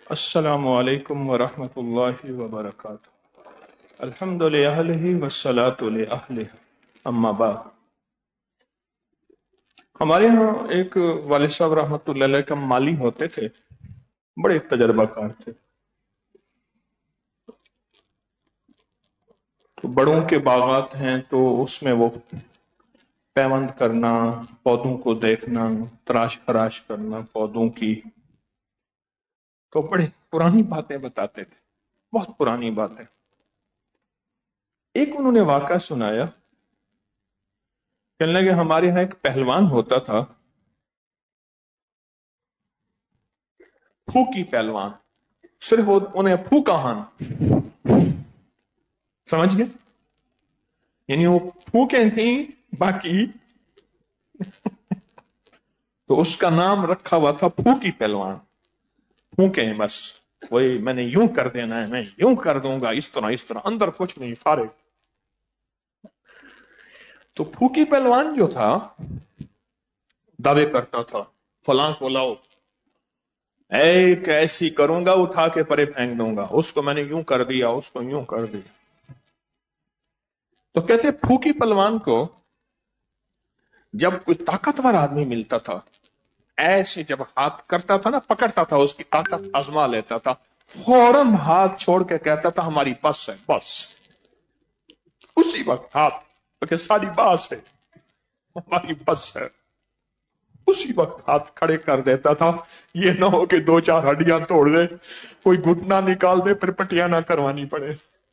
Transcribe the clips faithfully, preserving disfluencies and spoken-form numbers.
السلام علیکم ورحمۃ اللہ وبرکاتہ۔ الحمد للہ والصلاۃ لأہلہ، اما بعد۔ ہمارے ہاں ایک والد صاحب رحمۃ اللہ علیہ کا مالی ہوتے تھے، بڑے تجربہ کار تھے۔ تو بڑوں کے باغات ہیں تو اس میں وہ پیوند کرنا، پودوں کو دیکھنا، تراش خراش کرنا پودوں کی، تو بڑے پرانی باتیں بتاتے تھے، بہت پرانی باتیں۔ ایک انہوں نے واقعہ سنایا، کہنے لگے ہمارے ہاں ایک پہلوان ہوتا تھا، پھوکی پہلوان، صرف وہ انہیں پھوکا ہن سمجھ گئے، یعنی وہ پھوکیں تھیں باقی، تو اس کا نام رکھا ہوا تھا پھوکی پہلوان۔ پھوکیں بس، وہی میں نے یوں کر دینا ہے، میں یوں کر دوں گا، اس طرح اس طرح، اندر کچھ نہیں، فارغ۔ تو پھوکی پہلوان جو تھا دعوے کرتا تھا فلاں کو لاؤ، ایک ایسی کروں گا اٹھا کے پرے پھینک دوں گا، اس کو میں نے یوں کر دیا، اس کو یوں کر دیا۔ تو کہتے پھوکی پہلوان کو جب کوئی طاقتور آدمی ملتا تھا، ایسے جب ہاتھ کرتا تھا نا، پکڑتا تھا، اس کی طاقت آزما لیتا تھا، فوراً ہاتھ چھوڑ کے کہتا تھا ہماری بس ہے، بس اسی وقت ہاتھ، کیونکہ ساری باس ہے، ہماری بس ہے، اسی وقت ہاتھ کھڑے کر دیتا تھا۔ یہ نہ ہو کہ دو چار ہڈیاں توڑ دے، کوئی گھٹنا نکال دے، پھر پٹیاں نہ کروانی پڑے۔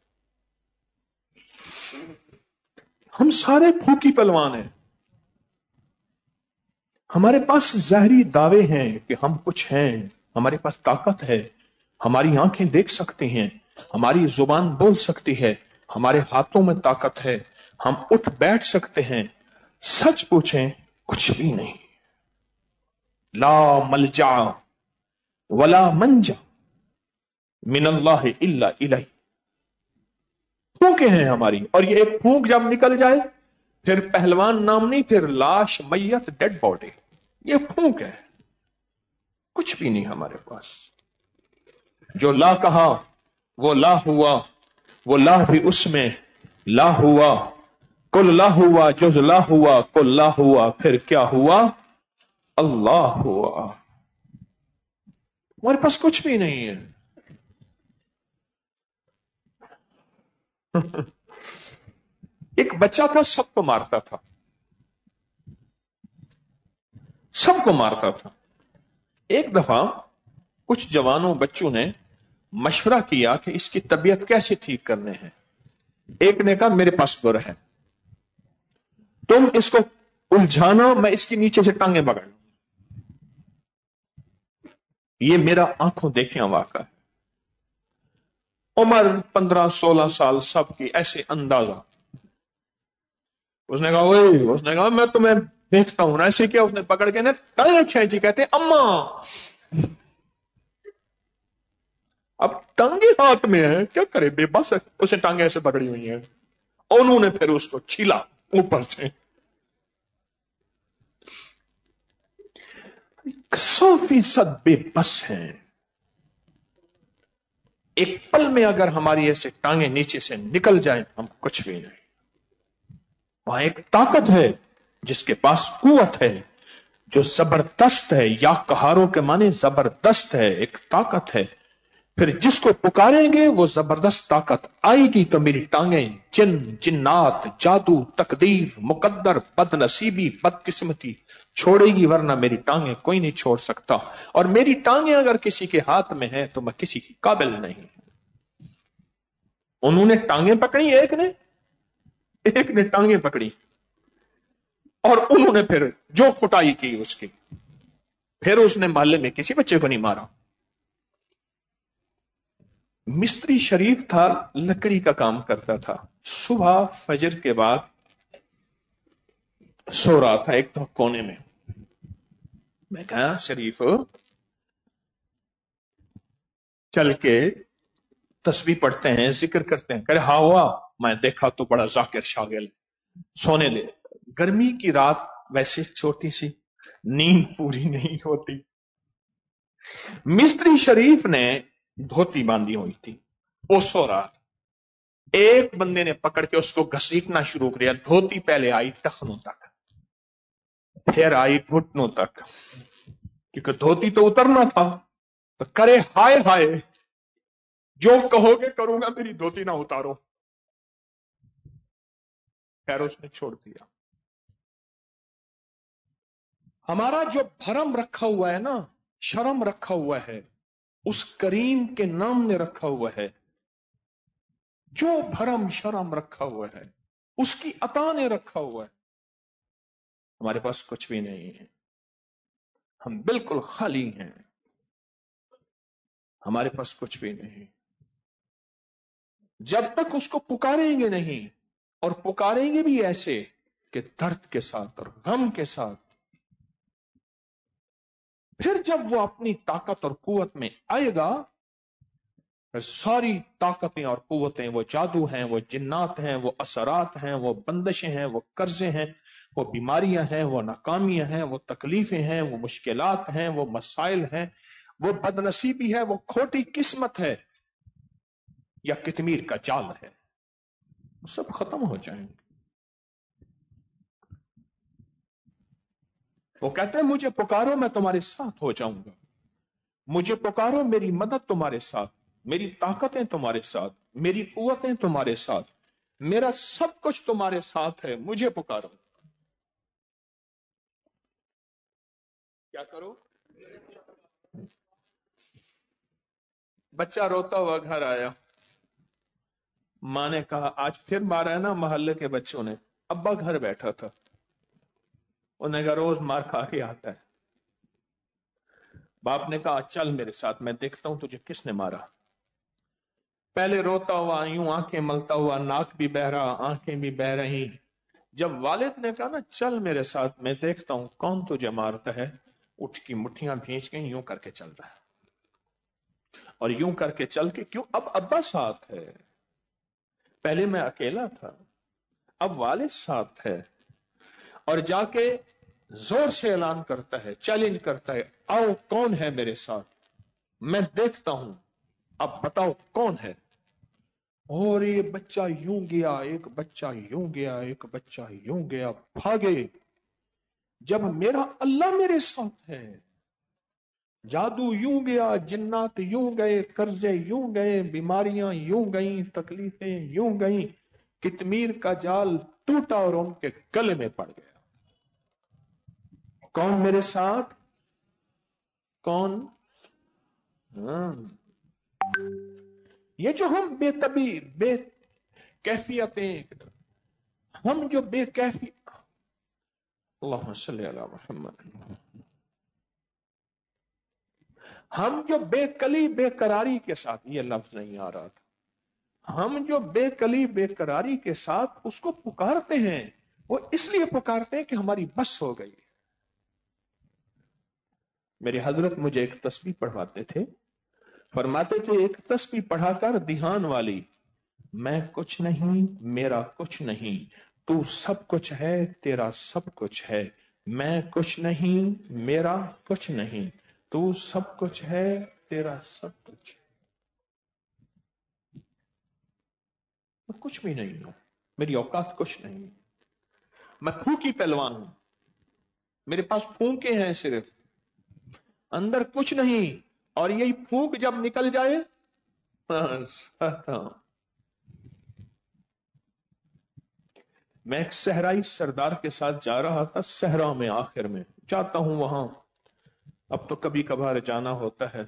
ہم سارے پھوکی پہلوان ہیں، ہمارے پاس ظاہری دعوے ہیں کہ ہم کچھ ہیں، ہمارے پاس طاقت ہے، ہماری آنکھیں دیکھ سکتی ہیں، ہماری زبان بول سکتی ہے، ہمارے ہاتھوں میں طاقت ہے، ہم اٹھ بیٹھ سکتے ہیں۔ سچ پوچھیں کچھ بھی نہیں۔ لا ملجا ولا منجا من اللہ الا الیہ، پھونکیں ہیں ہماری، اور یہ ایک پھونک جب نکل جائے پھر پہلوان نام نہیں، پھر لاش، میت، ڈیڈ باڈی، یہ پھونک ہے، کچھ بھی نہیں ہمارے پاس۔ جو لا کہا وہ لا ہوا، وہ لا بھی اس میں لا ہوا، کل لا ہوا جز لا ہوا، کل لا ہوا پھر کیا ہوا، اللہ ہوا۔ ہمارے پاس کچھ بھی نہیں ہے۔ ایک بچہ تھا، سب کو مارتا تھا، سب کو مارتا تھا۔ ایک دفعہ کچھ جوانوں بچوں نے مشورہ کیا کہ اس کی طبیعت کیسے ٹھیک کرنے ہیں۔ ایک نے کہا میرے پاس گر ہے، تم اس کو الجھانا، میں اس کے نیچے سے ٹانگیں پکڑ لوں۔ یہ میرا آنکھوں دیکھیں واقعہ ہے۔ عمر پندرہ سولہ سال، سب کی ایسے اندازہ۔ اس نے کہا اوے، اس نے کہا میں تمہیں دیکھتا ہوں، ایسے کیا، اس نے پکڑ کے نا ٹانگیں کھینچی، کہتے اما، اب ٹانگیں ہاتھ میں ہے، کیا کرے، بے بس ہے، اسے ٹانگیں ایسے پکڑی ہوئی ہیں، انہوں نے پھر اس کو چھیلا اوپر سے۔ سو فیصد بے بس ہیں۔ ایک پل میں اگر ہماری ایسے ٹانگیں نیچے سے نکل جائیں، ہم کچھ بھی نہیں۔ وہاں ایک طاقت ہے جس کے پاس قوت ہے، جو زبردست ہے، یا کہاروں کے معنی زبردست ہے، ایک طاقت ہے۔ پھر جس کو پکاریں گے وہ زبردست طاقت آئے گی تو میری ٹانگیں جن، جنات، جادو، تقدیر، مقدر، بد نصیبی، بد قسمتی چھوڑے گی، ورنہ میری ٹانگیں کوئی نہیں چھوڑ سکتا۔ اور میری ٹانگیں اگر کسی کے ہاتھ میں ہیں تو میں کسی کی قابل نہیں۔ انہوں نے ٹانگیں پکڑی، ایک نے ایک نے ٹانگیں پکڑی، اور انہوں نے پھر جو کٹائی کی اس کی، پھر اس نے محلے میں کسی بچے کو نہیں مارا۔ مستری شریف تھا، لکڑی کا کام کرتا تھا، صبح فجر کے بعد سو رہا تھا ایک تو کونے میں۔ میں کہا شریف چل کے تسبیح پڑھتے ہیں، ذکر کرتے ہیں۔ کہ ہاں ہوا، میں دیکھا تو بڑا ذاکر شاغل، سونے دے۔ گرمی کی رات، ویسے چھوٹی سی، نیند پوری نہیں ہوتی، मिस्त्री शरीफ ने धोती बांधी हुई थी, वो सो रहा। एक बंदे ने पकड़ के उसको घसीटना शुरू किया। धोती पहले आई टखनों तक, फिर आई घुटनों तक, क्योंकि धोती तो उतरना था। तो करे हाय हाय, जो कहोगे करूंगा, मेरी धोती ना उतारो। खैर उसने छोड़ दिया। हमारा जो भरम रखा हुआ है ना, शर्म रखा हुआ है, उस करीम के नाम ने रखा हुआ है। जो भरम शर्म रखा हुआ है, उसकी अता ने रखा हुआ है। हमारे पास कुछ भी नहीं है, हम बिल्कुल खाली हैं, हमारे पास कुछ भी नहीं। जब तक उसको पुकारेंगे नहीं, और पुकारेंगे भी ऐसे कि दर्द के साथ और गम के साथ, फिर जब वो अपनी ताकत और कुवत में आएगा, फिर सारी ताकतें और कुवतें, वो जादू हैं, वो जिन्नात हैं, वो असरात हैं, वो बंदिशें हैं, वो कर्जे हैं, वो बीमारियां हैं, वो नाकामियां हैं, वो तकलीफें हैं, वो मुश्किलात हैं, वो मसाइल हैं, वो बदनसीबी है, वो खोटी किस्मत है, या कितमीर का जाल है, सब खत्म हो जाएंगे। वो कहते हैं मुझे पुकारो मैं तुम्हारे साथ हो जाऊंगा, मुझे पुकारो मेरी मदद तुम्हारे साथ, मेरी ताकतें तुम्हारे साथ, मेरी कुव्वतें तुम्हारे साथ, मेरा सब कुछ तुम्हारे साथ है, मुझे पुकारो। क्या करो? बच्चा रोता हुआ घर आया, मां ने कहा आज फिर मारा है ना मोहल्ले के बच्चों ने। अब्बा घर बैठा था, उन्हें कहा रोज मार खा के आता है। बाप ने कहा चल मेरे साथ, मैं देखता हूं तुझे किसने मारा। पहले रोता हुआ, यूं आंखें मलता हुआ, नाक भी बह रहा, आंखें भी बह रही। जब वालिद ने कहा ना चल मेरे साथ, मैं देखता हूं कौन तुझे मारता है, उठ की मुट्ठियां भींच गई, यूं करके चल रहा है। और यूं करके चल के, क्यों, अब अब्बा साथ है। पहले मैं अकेला था, अब वालिद साथ है। और जाके जोर से ऐलान करता है, चैलेंज करता है, आओ कौन है मेरे साथ, मैं देखता हूं, अब बताओ कौन है। और ये बच्चा यूं गया, एक बच्चा यूं गया, एक बच्चा यूं गया, भागे। जब मेरा अल्लाह मेरे साथ है, जादू यूं गया, जिन्नात यूं गए, कर्जे यूं गए, बीमारियां यूं गई, तकलीफें यूं गई, कितमीर का जाल टूटा और उनके गले में पड़ गया। कौन मेरे साथ? कौन? हाँ। ये जो हम बेतबी बे कैफियतें, हम जो बेकैफी, अल्लाहुम्मा सल्ली अला मुहम्मद, हम जो बेकली बेकरारी के साथ, ये लफ्ज नहीं आ रहा था, हम जो बेकली बेकरारी के साथ उसको पुकारते हैं, वो इसलिए पुकारते हैं कि हमारी बस हो गई। मेरे हजरत मुझे एक तस्बीह पढ़वाते थे, फरमाते थे एक तस्बीह पढ़ाकर ध्यान वाली, मैं कुछ नहीं मेरा कुछ नहीं, तू सब कुछ है तेरा सब कुछ है, मैं कुछ नहीं मेरा कुछ नहीं, तू सब कुछ है तेरा सब कुछ है। मैं कुछ भी नहीं हूं, मेरी औकात कुछ नहीं, मैं फूकी पहलवान हूं, मेरे पास फूके हैं सिर्फ, अंदर कुछ नहीं। और यही फूक जब निकल जाए, हाँ, मैं एक सहराई सरदार के साथ जा रहा था, सहरा में, आखिर में जाता हूं वहां, अब तो कभी कभार जाना होता है।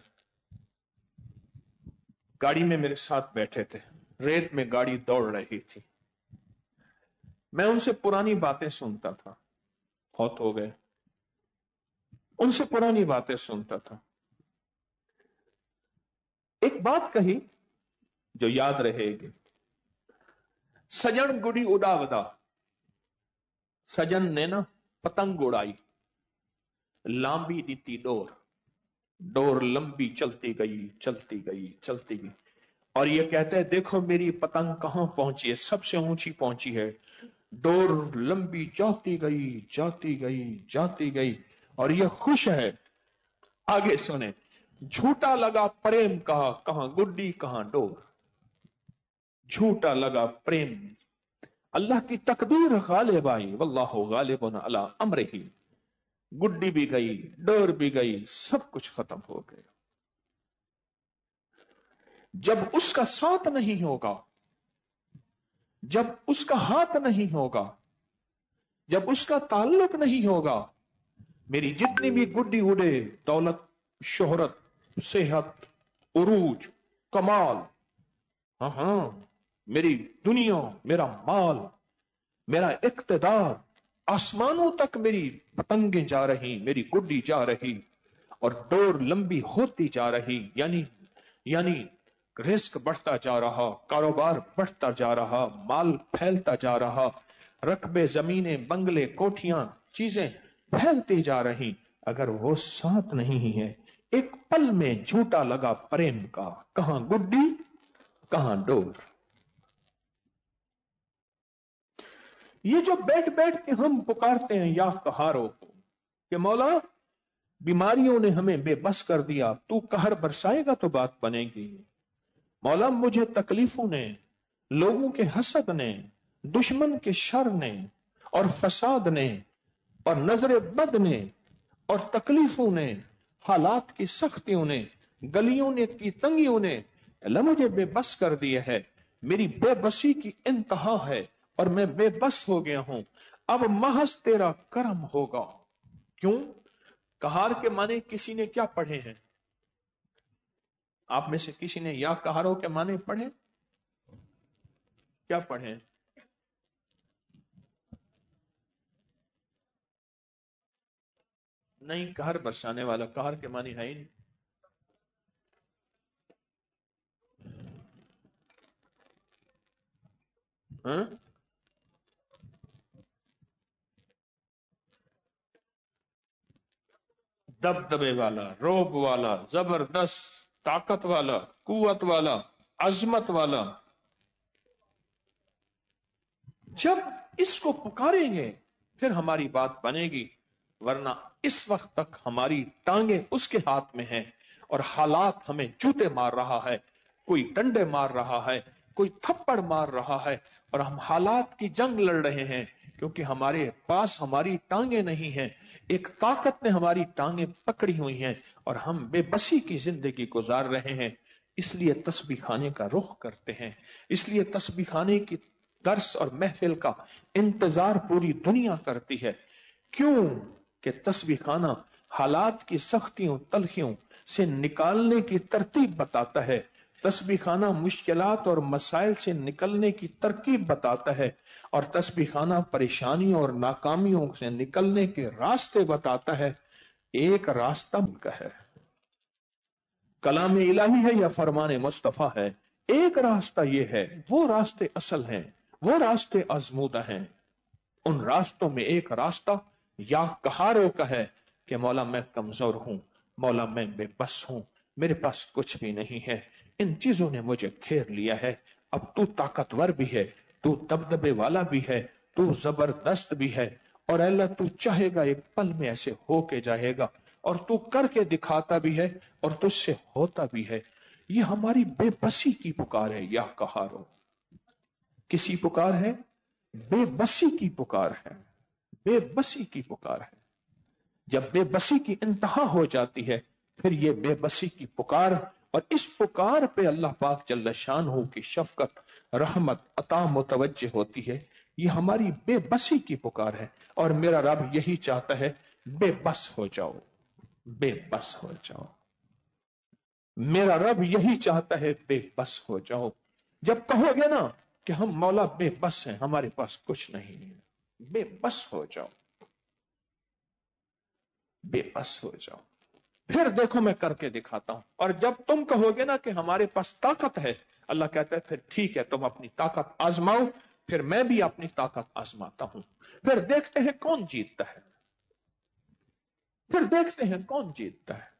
गाड़ी में मेरे साथ बैठे थे, रेत में गाड़ी दौड़ रही थी, मैं उनसे पुरानी बातें सुनता था, बहुत हो गए, उनसे पुरानी बातें सुनता था। एक बात कही जो याद रहेगी, सजन गुड़ी उड़ावदा, सजन ने ना पतंग उड़ाई, लांबी दी डोर, डोर लंबी चलती गई चलती गई चलती गई, और ये कहते हैं देखो मेरी पतंग कहां पहुंची है, सबसे ऊंची पहुंची है। डोर लंबी जाती गई जाती गई जाती गई, और ये खुश है। आगे सुने, جھوٹا لگا پریم کہا، کہاں گڈی کہاں ڈور، جھوٹا لگا پریم۔ اللہ کی تقدیر غالب آئی، واللہ غالب علی امرہ، گڈی بھی گئی، ڈور بھی گئی، سب کچھ ختم ہو گیا۔ جب اس کا ساتھ نہیں ہوگا، جب اس کا ہاتھ نہیں ہوگا، جب اس کا تعلق نہیں ہوگا، میری جتنی بھی گڈی اڑے، دولت، شہرت، صحت، عروج، کمال، ہاں ہاں میری دنیا، میرا مال، میرا اقتدار، آسمانوں تک میری پتنگیں جا رہی، میری گڈی جا رہی، اور ڈور لمبی ہوتی جا رہی، یعنی یعنی رزق بڑھتا جا رہا، کاروبار بڑھتا جا رہا، مال پھیلتا جا رہا، رقبے، زمینیں، بنگلے، کوٹھیاں، چیزیں پھیلتی جا رہی، اگر وہ ساتھ نہیں ہے، ایک پل میں جھوٹا لگا پریم کا، کہاں گڈی کہاں ڈور۔ یہ جو بیٹھ بیٹھ کے ہم پکارتے ہیں یا قہاروں کو کہ مولا بیماریوں نے ہمیں بے بس کر دیا، تو قہر برسائے گا تو بات بنے گی، مولا مجھے تکلیفوں نے، لوگوں کے حسد نے، دشمن کے شر نے اور فساد نے اور نظر بد نے اور تکلیفوں نے، حالات کی سختیوں نے، گلیوں نے کی تنگیوں نے اللہ مجھے بے بس کر دیا ہے، میری بے بسی کی انتہا ہے اور میں بے بس ہو گیا ہوں، اب محض تیرا کرم ہوگا۔ کیوں؟ قہار کے معنی کسی نے کیا پڑھے ہیں؟ آپ میں سے کسی نے یا قہاروں کے معنی پڑھے؟ کیا پڑھے؟ نہیں، قہر برسانے والا، قہر کے معنی ہے ہی نہیں۔ ہاں؟ دبدبے والا، روب والا، زبردست، طاقت والا، قوت والا، عظمت والا۔ جب اس کو پکاریں گے پھر ہماری بات بنے گی، ورنہ اس وقت تک ہماری ٹانگیں اس کے ہاتھ میں ہیں اور حالات ہمیں جوتے مار رہا ہے، کوئی ڈنڈے مار رہا ہے، کوئی تھپڑ مار رہا ہے، اور ہم حالات کی جنگ لڑ رہے ہیں کیونکہ ہمارے پاس ہماری ٹانگیں نہیں ہیں، ایک طاقت نے ہماری ٹانگیں پکڑی ہوئی ہیں اور ہم بے بسی کی زندگی گزار رہے ہیں۔ اس لیے تسبیح خانے کا رخ کرتے ہیں، اس لیے تسبیح خانے کی درس اور محفل کا انتظار پوری دنیا کرتی ہے۔ کیوں؟ کہ تسبیح خانہ حالات کی سختیوں، تلخیوں سے نکالنے کی ترتیب بتاتا ہے، تسبیح خانہ مشکلات اور مسائل سے نکلنے کی ترکیب بتاتا ہے، اور تسبیح خانہ پریشانیوں اور ناکامیوں سے نکلنے کے راستے بتاتا ہے۔ ایک راستہ کا ہے، کلام الہی ہے یا فرمان مصطفیٰ ہے، ایک راستہ یہ ہے، وہ راستے اصل ہیں، وہ راستے آزمودہ ہیں۔ ان راستوں میں ایک راستہ یا قہاروں کا ہے کہ مولا میں کمزور ہوں، مولا میں بے بس ہوں، میرے پاس کچھ بھی نہیں ہے، ان چیزوں نے مجھے گھیر لیا ہے، اب تو طاقتور بھی ہے، تو دبدبے والا بھی ہے، تو زبردست بھی ہے، اور اللہ تو چاہے گا ایک پل میں ایسے ہو کے جائے گا، اور تو کر کے دکھاتا بھی ہے اور تجھ سے ہوتا بھی ہے۔ یہ ہماری بے بسی کی پکار ہے یا قہاروں۔ کسی پکار ہے؟ بے بسی کی پکار ہے، بے بسی کی پکار ہے۔ جب بے بسی کی انتہا ہو جاتی ہے پھر یہ بے بسی کی پکار، اور اس پکار پہ اللہ پاک جل شانہ کی شفقت، رحمت، عطا متوجہ ہوتی ہے۔ یہ ہماری بے بسی کی پکار ہے، اور میرا رب یہی چاہتا ہے، بے بس ہو جاؤ، بے بس ہو جاؤ۔ میرا رب یہی چاہتا ہے، بے بس ہو جاؤ۔ جب کہو گے نا کہ ہم مولا بے بس ہیں، ہمارے پاس کچھ نہیں ہے، بے بس ہو جاؤ، بے بس ہو جاؤ، پھر دیکھو میں کر کے دکھاتا ہوں۔ اور جب تم کہو گے نا کہ ہمارے پاس طاقت ہے، اللہ کہتا ہے پھر ٹھیک ہے، تم اپنی طاقت آزماؤ، پھر میں بھی اپنی طاقت آزماتا ہوں، پھر دیکھتے ہیں کون جیتتا ہے، پھر دیکھتے ہیں کون جیتتا ہے۔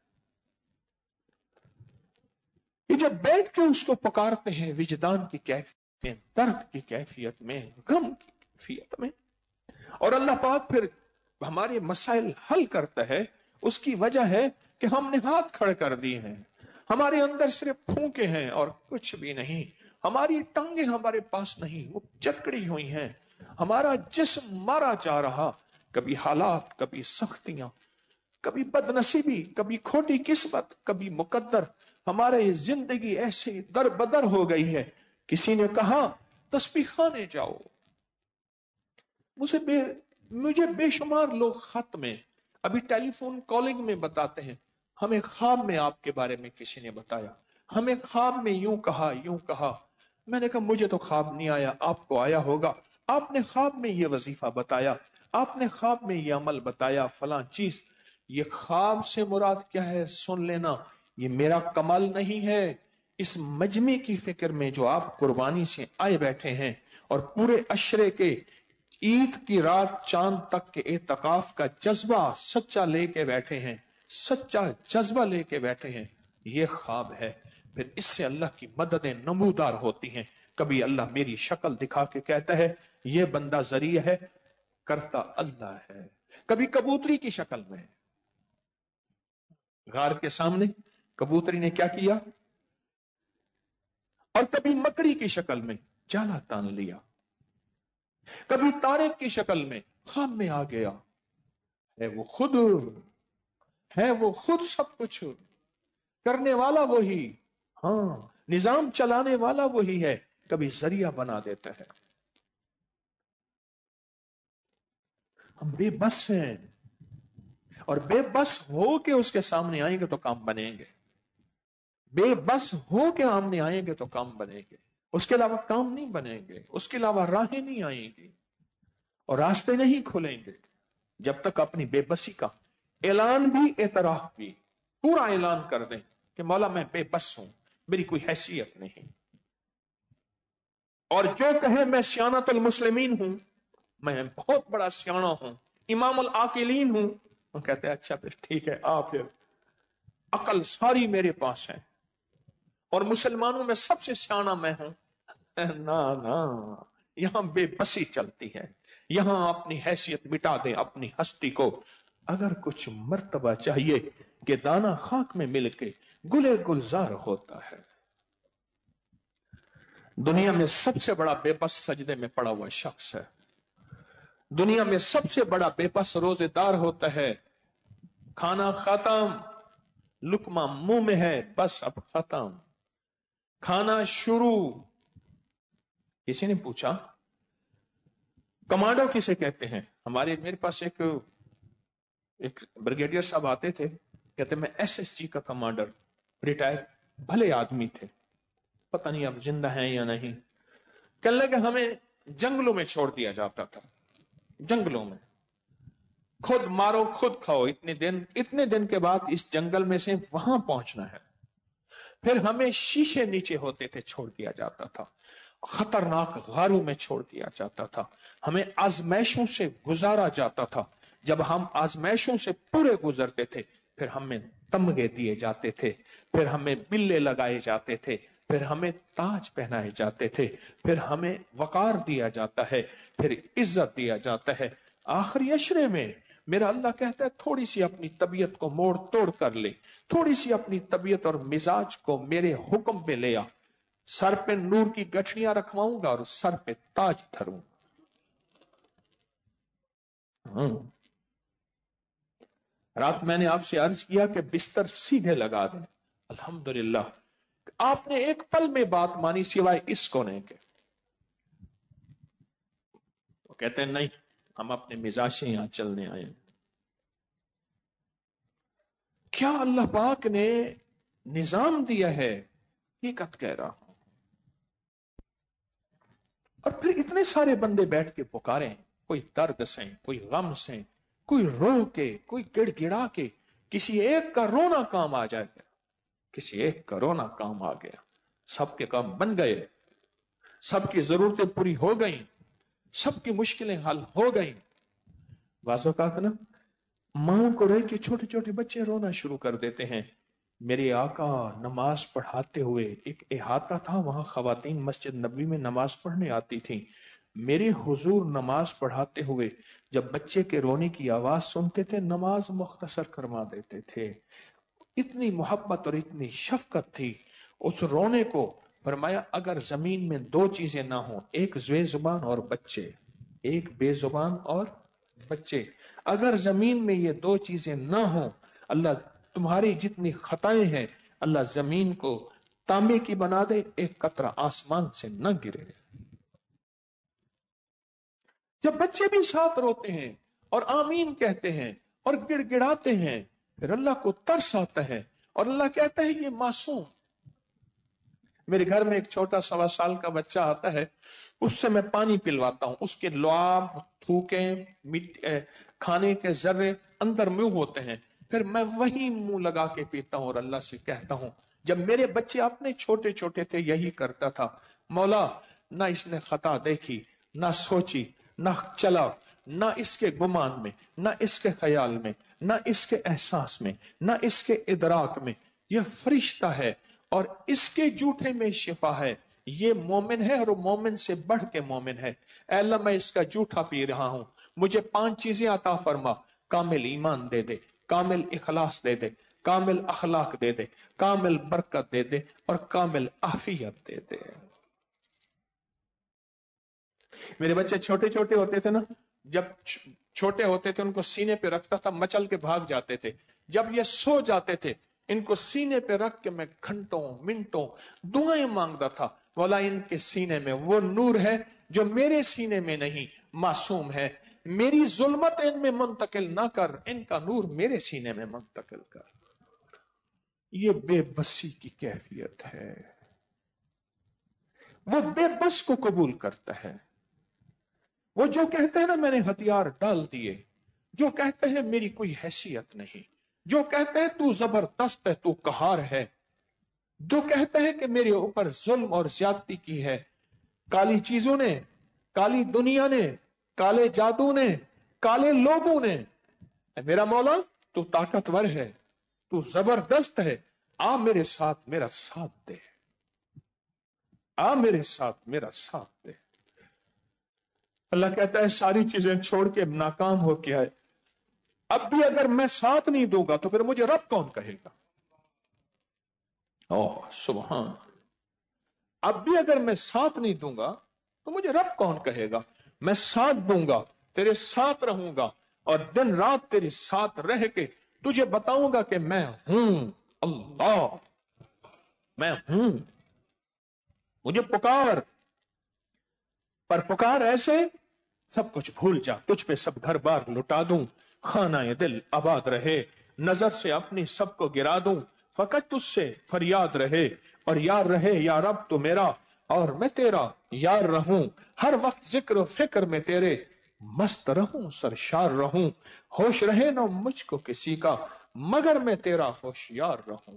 یہ جب بیٹھ کے اس کو پکارتے ہیں وجدان کی کیفیت میں، درد کی کیفیت میں، غم کی کیفیت میں، اور اللہ پاک پھر ہمارے مسائل حل کرتا ہے، اس کی وجہ ہے کہ ہم نے ہاتھ کھڑے کر دیے ہیں، ہمارے اندر صرف پھونکے ہیں اور کچھ بھی نہیں، ہماری ٹانگیں ہمارے پاس نہیں، وہ جکڑی ہوئی ہیں، ہمارا جسم مارا جا رہا، کبھی حالات، کبھی سختیاں، کبھی بدنصیبی، کبھی کھوٹی قسمت، کبھی مقدر، ہمارے زندگی ایسے در بدر ہو گئی ہے۔ کسی نے کہا تسبیح خانے جاؤ، مجھے بے مجھے بے شمار لوگ خط میں، ابھی ٹیلی فون کالنگ میں بتاتے ہیں، ہمیں خواب میں آپ کے بارے میں کسی نے بتایا، ہمیں خواب میں یوں کہا یوں کہا۔ میں نے کہا مجھے تو خواب نہیں آیا، آپ کو آیا ہوگا، آپ نے خواب میں یہ وظیفہ بتایا، آپ نے خواب میں یہ عمل بتایا، فلاں چیز۔ یہ خواب سے مراد کیا ہے سن لینا، یہ میرا کمال نہیں ہے، اس مجمع کی فکر میں جو آپ قربانی سے آئے بیٹھے ہیں اور پورے عشرے کے عید کی رات چاند تک کے اعتکاف کا جذبہ سچا لے کے بیٹھے ہیں، سچا جذبہ لے کے بیٹھے ہیں، یہ خواب ہے۔ پھر اس سے اللہ کی مددیں نمودار ہوتی ہیں۔ کبھی اللہ میری شکل دکھا کے کہتا ہے یہ بندہ ذریعہ ہے، کرتا اللہ ہے۔ کبھی کبوتری کی شکل میں، غار کے سامنے کبوتری نے کیا کیا، اور کبھی مکڑی کی شکل میں جالا تان لیا، کبھی طارق کی شکل میں خواب میں آ گیا، ہے وہ خود ہے وہ خود سب کچھ کرنے والا وہی، ہاں نظام چلانے والا وہی ہے، کبھی ذریعہ بنا دیتا ہے۔ ہم بے بس ہیں، اور بے بس ہو کے اس کے سامنے آئیں گے تو کام بنیں گے، بے بس ہو کے سامنے آئیں گے تو کام بنیں گے، اس کے علاوہ کام نہیں بنیں گے، اس کے علاوہ راہیں نہیں آئیں گی اور راستے نہیں کھلیں گے جب تک اپنی بے بسی کا اعلان بھی، اعتراف بھی پورا اعلان کر دیں کہ مولا میں بے بس ہوں، میری کوئی حیثیت نہیں، اور جو کہے میں سیانت المسلمین ہوں، میں بہت بڑا سیانہ ہوں، امام العاقلین ہوں، وہ کہتے ہیں اچھا پھر ٹھیک ہے، آ پھر عقل ساری میرے پاس ہے اور مسلمانوں میں سب سے سیانہ میں ہوں۔ نا نا، یہاں بے بسی چلتی ہے، یہاں اپنی حیثیت مٹا دیں، اپنی ہستی کو۔ اگر کچھ مرتبہ چاہیے کہ دانا خاک میں مل کے گلے گلزار ہوتا ہے۔ دنیا میں سب سے بڑا بے بس سجدے میں پڑا ہوا شخص ہے، دنیا میں سب سے بڑا بے بس روزے دار ہوتا ہے، کھانا ختم، لقمہ منہ میں ہے، بس اب ختم، کھانا شروع۔ کسی نے پوچھا کمانڈو کسے کہتے ہیں؟ ہمارے میرے پاس ایک ایک بریگیڈیئر صاحب آتے تھے، کہتے میں ایس ایس جی کا کمانڈر، ریٹائر، بھلے آدمی تھے، پتہ نہیں اب زندہ ہیں یا نہیں۔ کہنے لگے ہمیں جنگلوں میں چھوڑ دیا جاتا تھا، جنگلوں میں خود مارو خود کھاؤ، اتنے دن اتنے دن کے بعد اس جنگل میں سے وہاں پہنچنا ہے۔ پھر ہمیں شیشے نیچے ہوتے تھے چھوڑ دیا جاتا تھا، خطرناک غاروں میں چھوڑ دیا جاتا تھا، ہمیں آزمائشوں سے گزارا جاتا تھا۔ جب ہم آزمائشوں سے پورے گزرتے تھے پھر ہمیں تمغے دیے جاتے تھے، پھر ہمیں بلے لگائے جاتے تھے، پھر ہمیں تاج پہنائے جاتے تھے، پھر ہمیں وقار دیا جاتا ہے، پھر عزت دیا جاتا ہے۔ آخری عشرے میں میرا اللہ کہتا ہے تھوڑی سی اپنی طبیعت کو موڑ توڑ کر لے، تھوڑی سی اپنی طبیعت اور مزاج کو میرے حکم پہ لے آ، سر پہ نور کی گٹھڑیاں رکھواؤں گا اور سر پہ تاج دھروں گا۔ ہاں، رات میں نے آپ سے عرض کیا کہ بستر سیدھے لگا دیں، الحمدللہ آپ نے ایک پل میں بات مانی سوائے اس کونے کے۔ وہ کہتے ہیں نہیں، ہم اپنے مزاج سے یہاں چلنے آئے۔ کیا اللہ پاک نے نظام دیا ہے، حقیقت کہہ رہا ہوں۔ اور پھر اتنے سارے بندے بیٹھ کے پکاریں، کوئی درد سے، کوئی غم سے، کوئی رو کے، کوئی گڑ گڑا کے، کسی ایک کا رونا کام آ جائے گا، کسی ایک کا رونا کام آ گیا، سب کے کام بن گئے، سب کی ضرورتیں پوری ہو گئیں، سب کی مشکلیں حل ہو گئیں۔ بعض اوقات نا ماں کو رہ کے چھوٹے چھوٹے بچے رونا شروع کر دیتے ہیں۔ میرے آقا نماز پڑھاتے ہوئے ایک احاطہ تھا، وہاں خواتین مسجد نبوی میں نماز پڑھنے آتی تھیں، میرے حضور نماز پڑھاتے ہوئے جب بچے کے رونے کی آواز سنتے تھے نماز مختصر کروا دیتے تھے، اتنی محبت اور اتنی شفقت تھی اس رونے کو. فرمایا اگر زمین میں دو چیزیں نہ ہوں, ایک بے زبان اور بچے, ایک بے زبان اور بچے, اگر زمین میں یہ دو چیزیں نہ ہوں, اللہ تمہاری جتنی خطائیں ہیں اللہ زمین کو تانبے کی بنا دے, ایک قطرہ آسمان سے نہ گرے. جب بچے بھی ساتھ روتے ہیں اور آمین کہتے ہیں اور گڑ گڑاتے ہیں, پھر اللہ کو ترس آتا ہے اور اللہ کہتا ہے یہ معصوم. میرے گھر میں ایک چھوٹا سوا سال کا بچہ آتا ہے, اس سے میں پانی پلواتا ہوں, اس کے لعاب, تھوکیں, کھانے کے ذرے اندر منہ ہوتے ہیں, پھر میں وہی منہ لگا کے پیتا ہوں اور اللہ سے کہتا ہوں جب میرے بچے اپنے چھوٹے چھوٹے تھے یہی کرتا تھا, مولا نہ اس نے خطا دیکھی, نہ سوچی, نہ چلا, نہ اس کے گمان میں, نہ اس کے خیال میں, نہ اس کے احساس میں, نہ اس کے ادراک میں, یہ فرشتہ ہے اور اس کے جھوٹے میں شفا ہے, یہ مومن ہے اور مومن سے بڑھ کے مومن ہے. اے اللہ میں اس کا جھوٹا پی رہا ہوں, مجھے پانچ چیزیں عطا فرما, کامل ایمان دے دے, کامل اخلاص دے دے, کامل اخلاق دے دے, کامل برکت دے دے اور کامل عافیت دے دے. میرے بچے چھوٹے چھوٹے ہوتے تھے نا, جب چھوٹے ہوتے تھے ان کو سینے پہ رکھتا تھا, مچل کے بھاگ جاتے تھے. جب یہ سو جاتے تھے ان کو سینے پہ رکھ کے میں گھنٹوں منٹوں دعائیں مانگتا تھا, مولا ان کے سینے میں وہ نور ہے جو میرے سینے میں نہیں, معصوم ہے, میری ظلمت ان میں منتقل نہ کر, ان کا نور میرے سینے میں منتقل کر. یہ بے بسی کی کیفیت ہے, وہ بے بس کو قبول کرتا ہے. وہ جو کہتے ہیں نا میں نے ہتھیار ڈال دیے, جو کہتے ہیں میری کوئی حیثیت نہیں, جو کہتے ہیں تو زبردست ہے, تو قہار ہے, جو کہتے ہیں کہ میرے اوپر ظلم اور زیادتی کی ہے, کالی چیزوں نے, کالی دنیا نے, کالے جادو نے, کالے لوگوں نے, اے میرا مولا تو طاقتور ہے, تو زبردست ہے, آ میرے ساتھ میرا ساتھ دے, آ میرے ساتھ میرا ساتھ دے. اللہ کہتا ہے ساری چیزیں چھوڑ کے ناکام ہو کے آئے, اب بھی اگر میں ساتھ نہیں دوں گا تو پھر مجھے رب کون کہے گا؟ اوہ سبحان, اب بھی اگر میں ساتھ نہیں دوں گا تو مجھے رب کون کہے گا؟ میں ساتھ دوں گا, تیرے ساتھ رہوں گا, اور دن رات تیرے ساتھ رہ کے تجھے بتاؤں گا کہ میں ہوں اللہ, میں ہوں, مجھے پکار, پر پکار ایسے سب کچھ بھول جا, تجھ پہ سب گھر بار لٹا دوں, خانہ دل آباد رہے, نظر سے اپنی سب کو گرا دوں, فقط تجھ سے فریاد رہے, اور یار رہے یا رب تو میرا, اور میں تیرا یار رہوں, ہر وقت ذکر و فکر میں تیرے مست رہوں, سرشار رہوں, ہوش رہے نہ مجھ کو کسی کا مگر میں تیرا ہوشیار رہوں.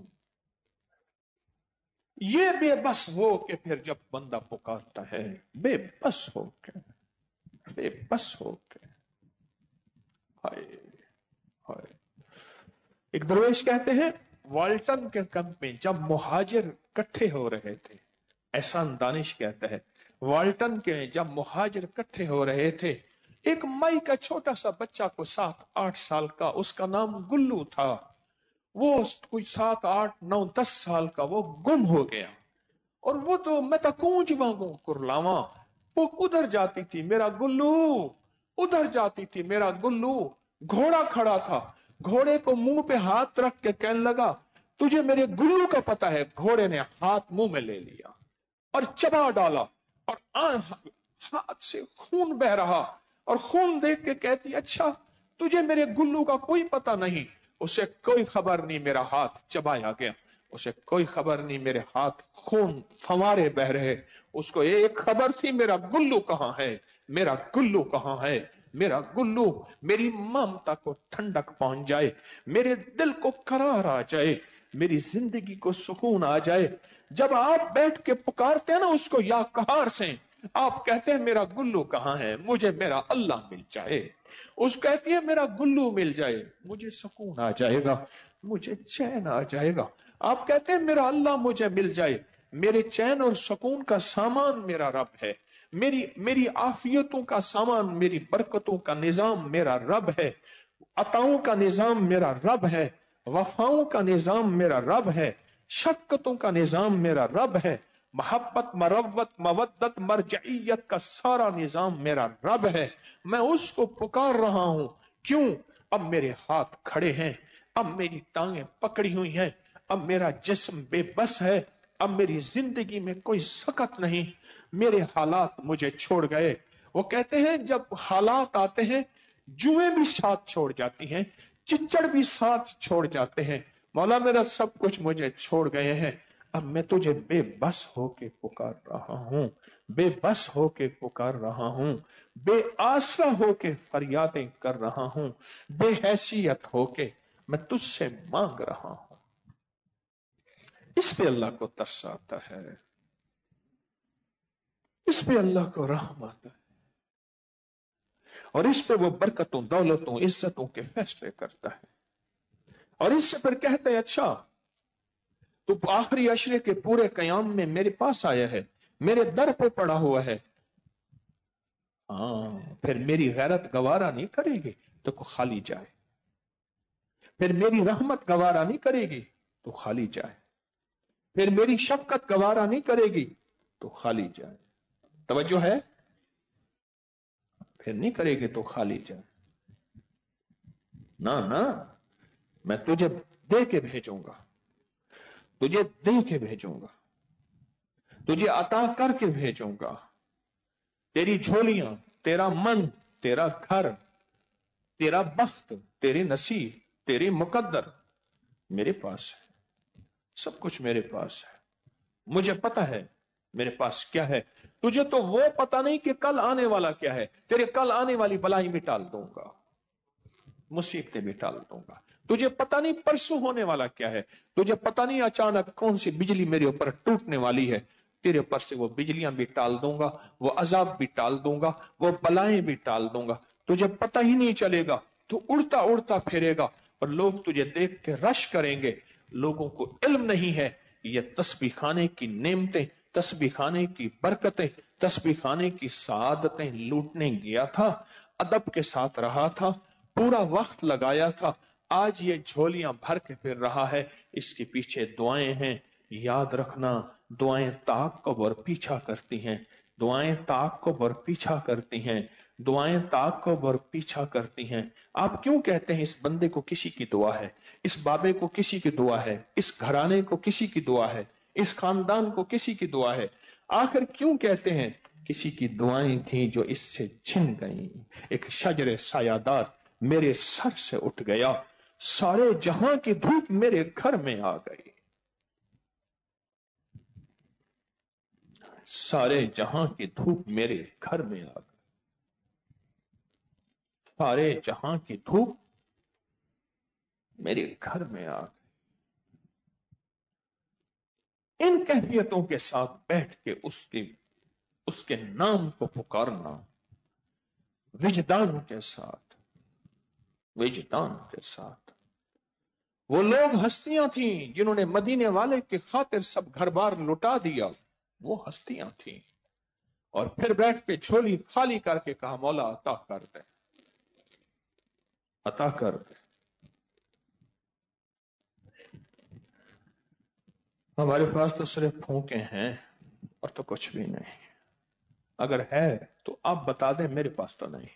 یہ بے بس ہو کے پھر جب بندہ پکارتا ہے, بے بس ہو کے, بے بس ہو کے, ہائے ہائے. ایک درویش کہتے ہیں والٹن کے کیمپ میں جب مہاجر کٹھے ہو رہے تھے, احسان دانش کہتا ہے والٹن کے جب مہاجر کٹھے ہو رہے تھے, ایک مائی کا چھوٹا سا بچہ کو سات آٹھ سال کا, اس کا نام گلو تھا, وہ کچھ سات آٹھ نو دس سال کا, وہ گم ہو گیا, اور وہ تو میں تا کونج وانگوں کرلاواں, وہ ادھر جاتی تھی میرا گلو, ادھر جاتی تھی میرا گلو. گھوڑا کھڑا تھا, گھوڑے کو منہ پہ ہاتھ رکھ کے کہنے لگا تجھے میرے گلو کا پتا ہے؟ گھوڑے نے ہاتھ منہ میں لے لیا اور چبا ڈالا, اور ہاتھ سے خون بہ رہا, اور خون دیکھ کے کہتی اچھا تجھے میرے گلو کا کوئی پتا نہیں؟ اسے کوئی خبر نہیں میرا ہاتھ چبایا گیا, اسے کوئی خبر نہیں میرے ہاتھ خون فوارے بہ رہے, اس کو ایک خبر تھی میرا گلو کہاں ہے, میرا گلو کہاں ہے, میرا گلو. میری ممتا کو ٹھنڈک پہنچ جائے, میرے دل کو قرار آ جائے, میری زندگی کو سکون آ جائے. جب آپ بیٹھ کے پکارتے ہیں نا اس کو یا قہار سے, آپ کہتے ہیں میرا گلو کہاں ہے, مجھے میرا اللہ مل جائے. اس کہتی ہے میرا گلو مل جائے, مجھے سکون آ جائے گا, مجھے چین آ جائے گا. آپ کہتے ہیں میرا اللہ مجھے مل جائے, میرے چین اور سکون کا سامان میرا رب ہے, میری میری عافیتوں کا سامان, میری برکتوں کا نظام میرا رب ہے, عطاؤں کا نظام میرا رب ہے, वफाओं का निजाम मेरा रब है, शफकतों का निजाम मेरा रब है, मोहब्बत मरवत मवद्दत मरजइयत का सारा निजाम मेरा रब है। मैं उसको पुकार रहा हूं। क्यों? अब मेरे हाथ खड़े हैं, अब मेरी टांगें पकड़ी हुई हैं, अब मेरा जिस्म बेबस है, अब मेरी जिंदगी में कोई सकत नहीं, मेरे हालात मुझे छोड़ गए। वो कहते हैं जब हालात आते हैं, जुएं भी साथ छोड़ जाती हैं, चिच्चड़ भी साथ छोड़ जाते हैं। मौला मेरा सब कुछ मुझे छोड़ गए हैं, अब मैं तुझे बेबस होके पुकार रहा हूं, बेबस होके पुकार रहा हूं, बेआसरा होके फरियादें कर रहा हूं, बेहैसियत होके मैं तुझसे मांग रहा हूं। इस पे अल्लाह को तरस आता है, इस पे अल्लाह को रहम आता है, और इस पे वो बरकतों, दौलतों, इज्जतों के फैसले करता है। और इससे फिर कहते हैं अच्छा तो आखिरी अशरे के पूरे कयाम में मेरे पास आया है, मेरे दर पे पड़ा हुआ है, हाँ फिर मेरी गैरत गवारा नहीं करेगी तो खाली जाए, फिर मेरी रहमत गवारा नहीं करेगी तो खाली जाए, फिर मेरी शफकत गवारा नहीं करेगी तो खाली जाए। तवज्जो है? फिर नहीं करेगी तो खाली जाए। ना ना, मैं तुझे दे के भेजूंगा, तुझे दे के भेजूंगा, तुझे अता करके भेजूंगा। तेरी झोलियां, तेरा मन, तेरा घर, तेरा बख्त, तेरे नसीब, तेरी मुकद्दर मेरे पास है, सब कुछ मेरे पास है। मुझे पता है मेरे पास क्या है, तुझे तो वो पता नहीं कि कल आने वाला क्या है। तेरे कल आने वाली बलाई भी टाल दूंगा, मुसीबतें भी टाल दूंगा। तुझे पता नहीं परसों होने वाला क्या है, तुझे पता नहीं अचानक कौन सी बिजली मेरे ऊपर टूटने वाली है, तेरे ऊपर से वो बिजलियां भी टाल दूंगा, वो अजाब भी टाल दूंगा, वो बलाएं भी टाल दूंगा। तुझे पता ही नहीं चलेगा, तू उड़ता उड़ता फिरेगा और लोग तुझे देख के रश करेंगे। लोगों को इल्म नहीं है ये तस्बीह खाने की नेमतें, तस्बीह खाने की बरकतें, तस्बीह खाने की सादतें लूटने गया था, अदब के साथ रहा था, पूरा वक्त लगाया था, आज ये झोलियां भर के फिर रहा है। इसके पीछे दुआएं हैं, याद रखना दुआएं ताक़ुब और पीछा करती हैं, दुआएं ताक़ुब और पीछा करती हैं, दुआएं ताक़ुब और पीछा करती हैं। आप क्यों कहते हैं इस बंदे को किसी की दुआ है, इस बाबे को किसी की दुआ है, इस घराने को किसी की दुआ है, इस खानदान को किसी की दुआ है? आखिर क्यों कहते हैं? किसी की दुआएं थी जो इससे छिन गई। एक शजरे सायादार मेरे सर से उठ गया, सारे जहां की धूप मेरे घर में आ गई, सारे जहां की धूप मेरे घर में आ गई, सारे जहां की धूप मेरे घर में आ गई। इन कैफियतों के साथ बैठ के उसके उसके नाम को पुकारना, विजदान के साथ, विजदान के साथ। वो लोग हस्तियां थी जिन्होंने मदीने वाले की खातिर सब घर बार लुटा दिया, वो हस्तियां थी, और फिर बैठ के झोली खाली करके कहा मौला अता कर दे, अता कर दे। हमारे पास तो सिर्फ फूंके हैं और तो कुछ भी नहीं। अगर है तो आप बता दें, मेरे पास तो नहीं।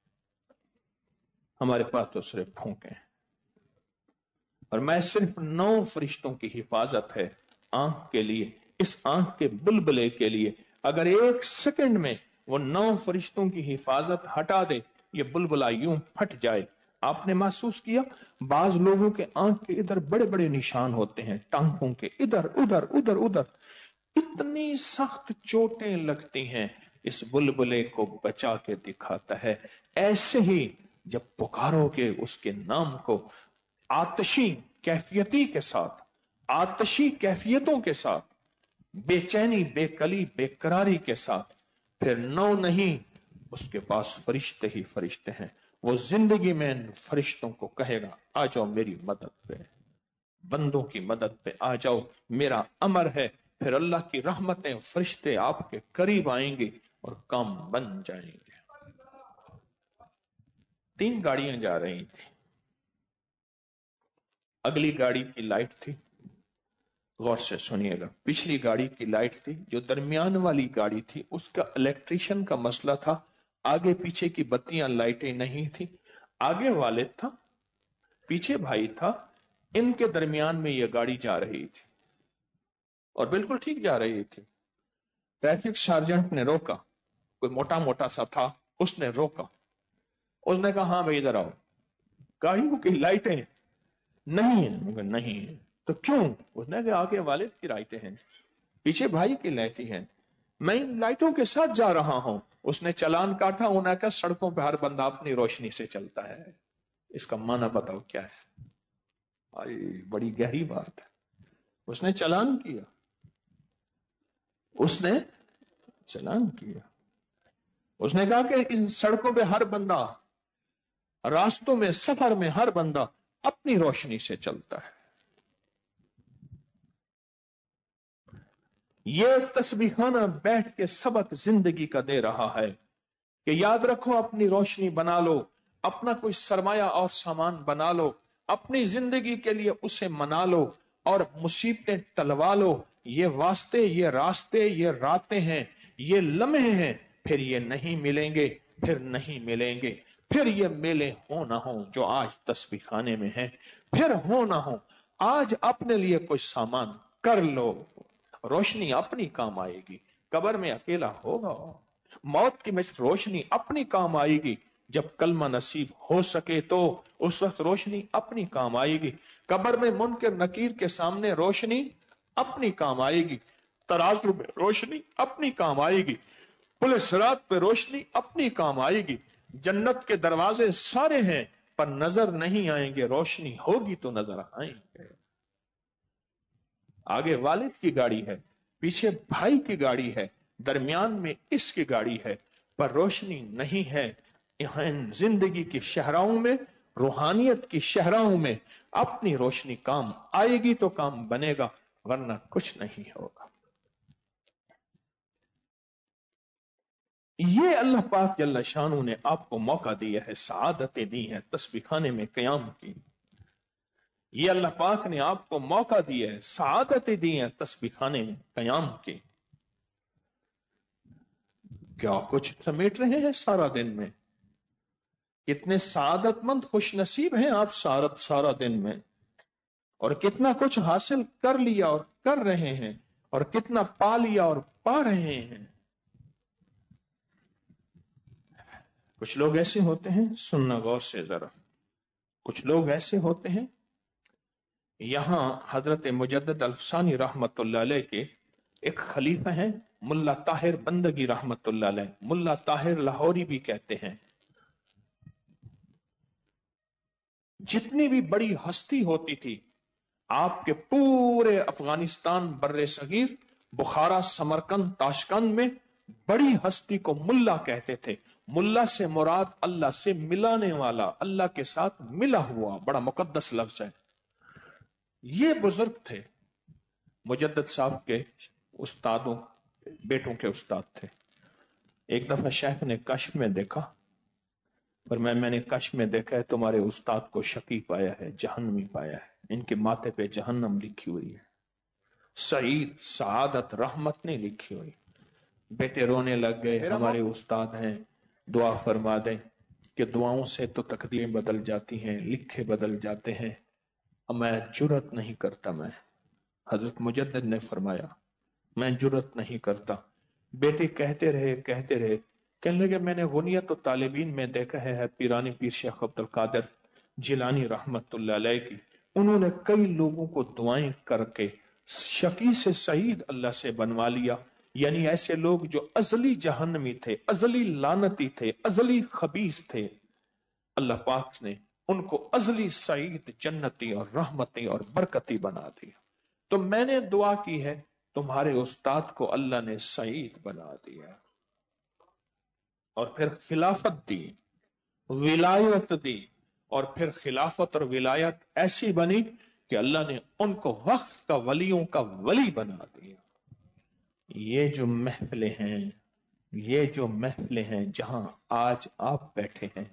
हमारे पास तो सिर्फ फूंके हैं, और मैं सिर्फ नौ फरिश्तों की हिफाजत है आंख के लिए, इस आंख के बुलबुले के लिए। अगर एक सेकंड में वो नौ फरिश्तों की हिफाजत हटा दे, ये बुलबुला यूं फट जाए। आपने महसूस किया बाज लोगों के आंख के इधर बड़े बड़े निशान होते हैं, टांगों के इधर उधर उधर उधर, इतनी सख्त चोटें लगती हैं, इस बुलबुले को बचा के दिखाता है। ऐसे ही जब पुकारोगे उसके नाम को आतशी कैफियती के साथ, आतशी कैफियतों के साथ, बेचैनी बेकली बेकरारी के साथ, फिर नौ नहीं, उसके पास फरिश्ते ही फरिश्ते हैं। वो जिंदगी में इन फरिश्तों को कहेगा आ जाओ मेरी मदद पे, बंदों की मदद पे आ जाओ, मेरा अमर है। फिर अल्लाह की रहमतें, फरिश्ते आपके करीब आएंगे और काम बन जाएंगे। तीन गाड़ियां जा रही थी, اگلی گاڑی کی لائٹ تھی، غور سے سنیے گا، پچھلی گاڑی کی لائٹ تھی، جو درمیان والی گاڑی تھی اس کا الیکٹریشین کا مسئلہ تھا، آگے پیچھے کی بتیاں لائٹیں نہیں تھی، آگے والد تھا، پیچھے بھائی تھا، ان کے درمیان میں یہ گاڑی جا رہی تھی اور بالکل ٹھیک جا رہی تھی۔ ٹریفک سارجنٹ نے روکا، کوئی موٹا موٹا سا تھا، اس نے روکا، اس نے کہا ہاں بھائی ادھر آؤ، گاڑیوں کی لائٹیں نہیں ہیں، نہیں ہیں تو کیوں؟ اس نے کہا آگے والد کی لائٹیں ہیں، پیچھے بھائی کی لائٹیں ہیں، میں ان لائٹوں کے ساتھ جا رہا ہوں۔ اس نے چلان کاٹا، انہوں نے کہا سڑکوں پہ ہر بندہ اپنی روشنی سے چلتا ہے۔ اس کا معنی بتاؤ کیا ہے؟ آئی بڑی گہری بات ہے۔ اس نے چلان کیا، اس نے چلان کیا، اس نے کہا کہ ان سڑکوں پہ ہر بندہ، راستوں میں، سفر میں ہر بندہ اپنی روشنی سے چلتا ہے۔ یہ تسبیحانہ بیٹھ کے سبق زندگی کا دے رہا ہے کہ یاد رکھو، اپنی روشنی بنا لو، اپنا کوئی سرمایہ اور سامان بنا لو، اپنی زندگی کے لیے اسے منا لو اور مصیبتیں ٹلوا لو۔ یہ واسطے، یہ راستے، یہ راتیں ہیں، یہ لمحے ہیں، پھر یہ نہیں ملیں گے، پھر نہیں ملیں گے، پھر یہ میلے ہو نہ ہو جو آج تسبیح خانے میں ہیں، پھر ہو نہ ہو۔ آج اپنے لیے کوئی سامان کر لو، روشنی اپنی کام آئے گی۔ قبر میں اکیلا ہوگا، موت کی مثل روشنی اپنی کام آئے گی۔ جب کلمہ نصیب ہو سکے تو اس وقت روشنی اپنی کام آئے گی۔ قبر میں منکر نکیر کے سامنے روشنی اپنی کام آئے گی، ترازو میں روشنی اپنی کام آئے گی، پل صراط پہ روشنی اپنی کام آئے گی۔ جنت کے دروازے سارے ہیں پر نظر نہیں آئیں گے، روشنی ہوگی تو نظر آئیں گے۔ آگے والد کی گاڑی ہے، پیچھے بھائی کی گاڑی ہے، درمیان میں اس کی گاڑی ہے، پر روشنی نہیں ہے۔ یہاں زندگی کی شہراؤں میں، روحانیت کی شہراؤں میں اپنی روشنی کام آئے گی تو کام بنے گا، ورنہ کچھ نہیں ہوگا۔ یہ اللہ پاک جل شانہ نے آپ کو موقع دیا ہے، سعادتیں دی ہیں تسبیح خانے میں قیام کی۔ یہ اللہ پاک نے آپ کو موقع دیا ہے، سعادتیں دی ہیں تسبیح خانے میں قیام کی۔ کیا کچھ سمیٹ رہے ہیں سارا دن میں؟ کتنے سعادت مند خوش نصیب ہیں آپ سارا سارا دن میں، اور کتنا کچھ حاصل کر لیا اور کر رہے ہیں، اور کتنا پا لیا اور پا رہے ہیں۔ کچھ لوگ ایسے ہوتے ہیں، سننا غور سے ذرا، کچھ لوگ ایسے ہوتے ہیں، یہاں حضرت مجدد الفسانی رحمت اللہ علیہ کے ایک خلیفہ ہیں، ملا طاہر بندگی رحمت اللہ علیہ، ملا طاہر لاہوری بھی کہتے ہیں۔ جتنی بھی بڑی ہستی ہوتی تھی آپ کے پورے افغانستان بر صغیر، بخارا، سمرقند، تاشقند میں، بڑی ہستی کو ملا کہتے تھے۔ ملا سے مراد اللہ سے ملانے والا، اللہ کے ساتھ ملا ہوا، بڑا مقدس لفظ ہے۔ یہ بزرگ تھے، مجدد صاحب کے استادوں، بیٹوں کے استاد تھے۔ ایک دفعہ شیخ نے کشف میں دیکھا، پر میں میں نے کشف میں دیکھا ہے تمہارے استاد کو شقی پایا ہے، جہنمی پایا ہے، ان کے ماتھے پہ جہنم لکھی ہوئی ہے، سعید، سعادت، رحمت نہیں لکھی ہوئی۔ بیٹے رونے لگ گئے، ہمارے استاد ہیں، دعا فرما دیں، کہ دعاؤں سے تو تقدیریں بدل جاتی ہیں، لکھے بدل جاتے ہیں، اب میں جرت نہیں کرتا۔ میں حضرت مجدد نے فرمایا میں جرت نہیں کرتا۔ بیٹے کہتے رہے کہتے رہے، کہنے لگے میں نے غنیت و طالبین میں دیکھا ہے پیرانی پیر شیخ عبد القادر جیلانی رحمت اللہ علیہ کی، انہوں نے کئی لوگوں کو دعائیں کر کے شقی سے سعید اللہ سے بنوا لیا، یعنی ایسے لوگ جو ازلی جہنمی تھے، ازلی لعنتی تھے، ازلی خبیث تھے، اللہ پاک نے ان کو ازلی سعید، جنتی اور رحمتی اور برکتی بنا دیا۔ تو میں نے دعا کی ہے، تمہارے استاد کو اللہ نے سعید بنا دیا، اور پھر خلافت دی، ولایت دی، اور پھر خلافت اور ولایت ایسی بنی کہ اللہ نے ان کو وقت کا ولیوں کا ولی بنا دیا۔ یہ جو محفلیں ہیں، یہ جو محفلیں ہیں جہاں آج آپ بیٹھے ہیں،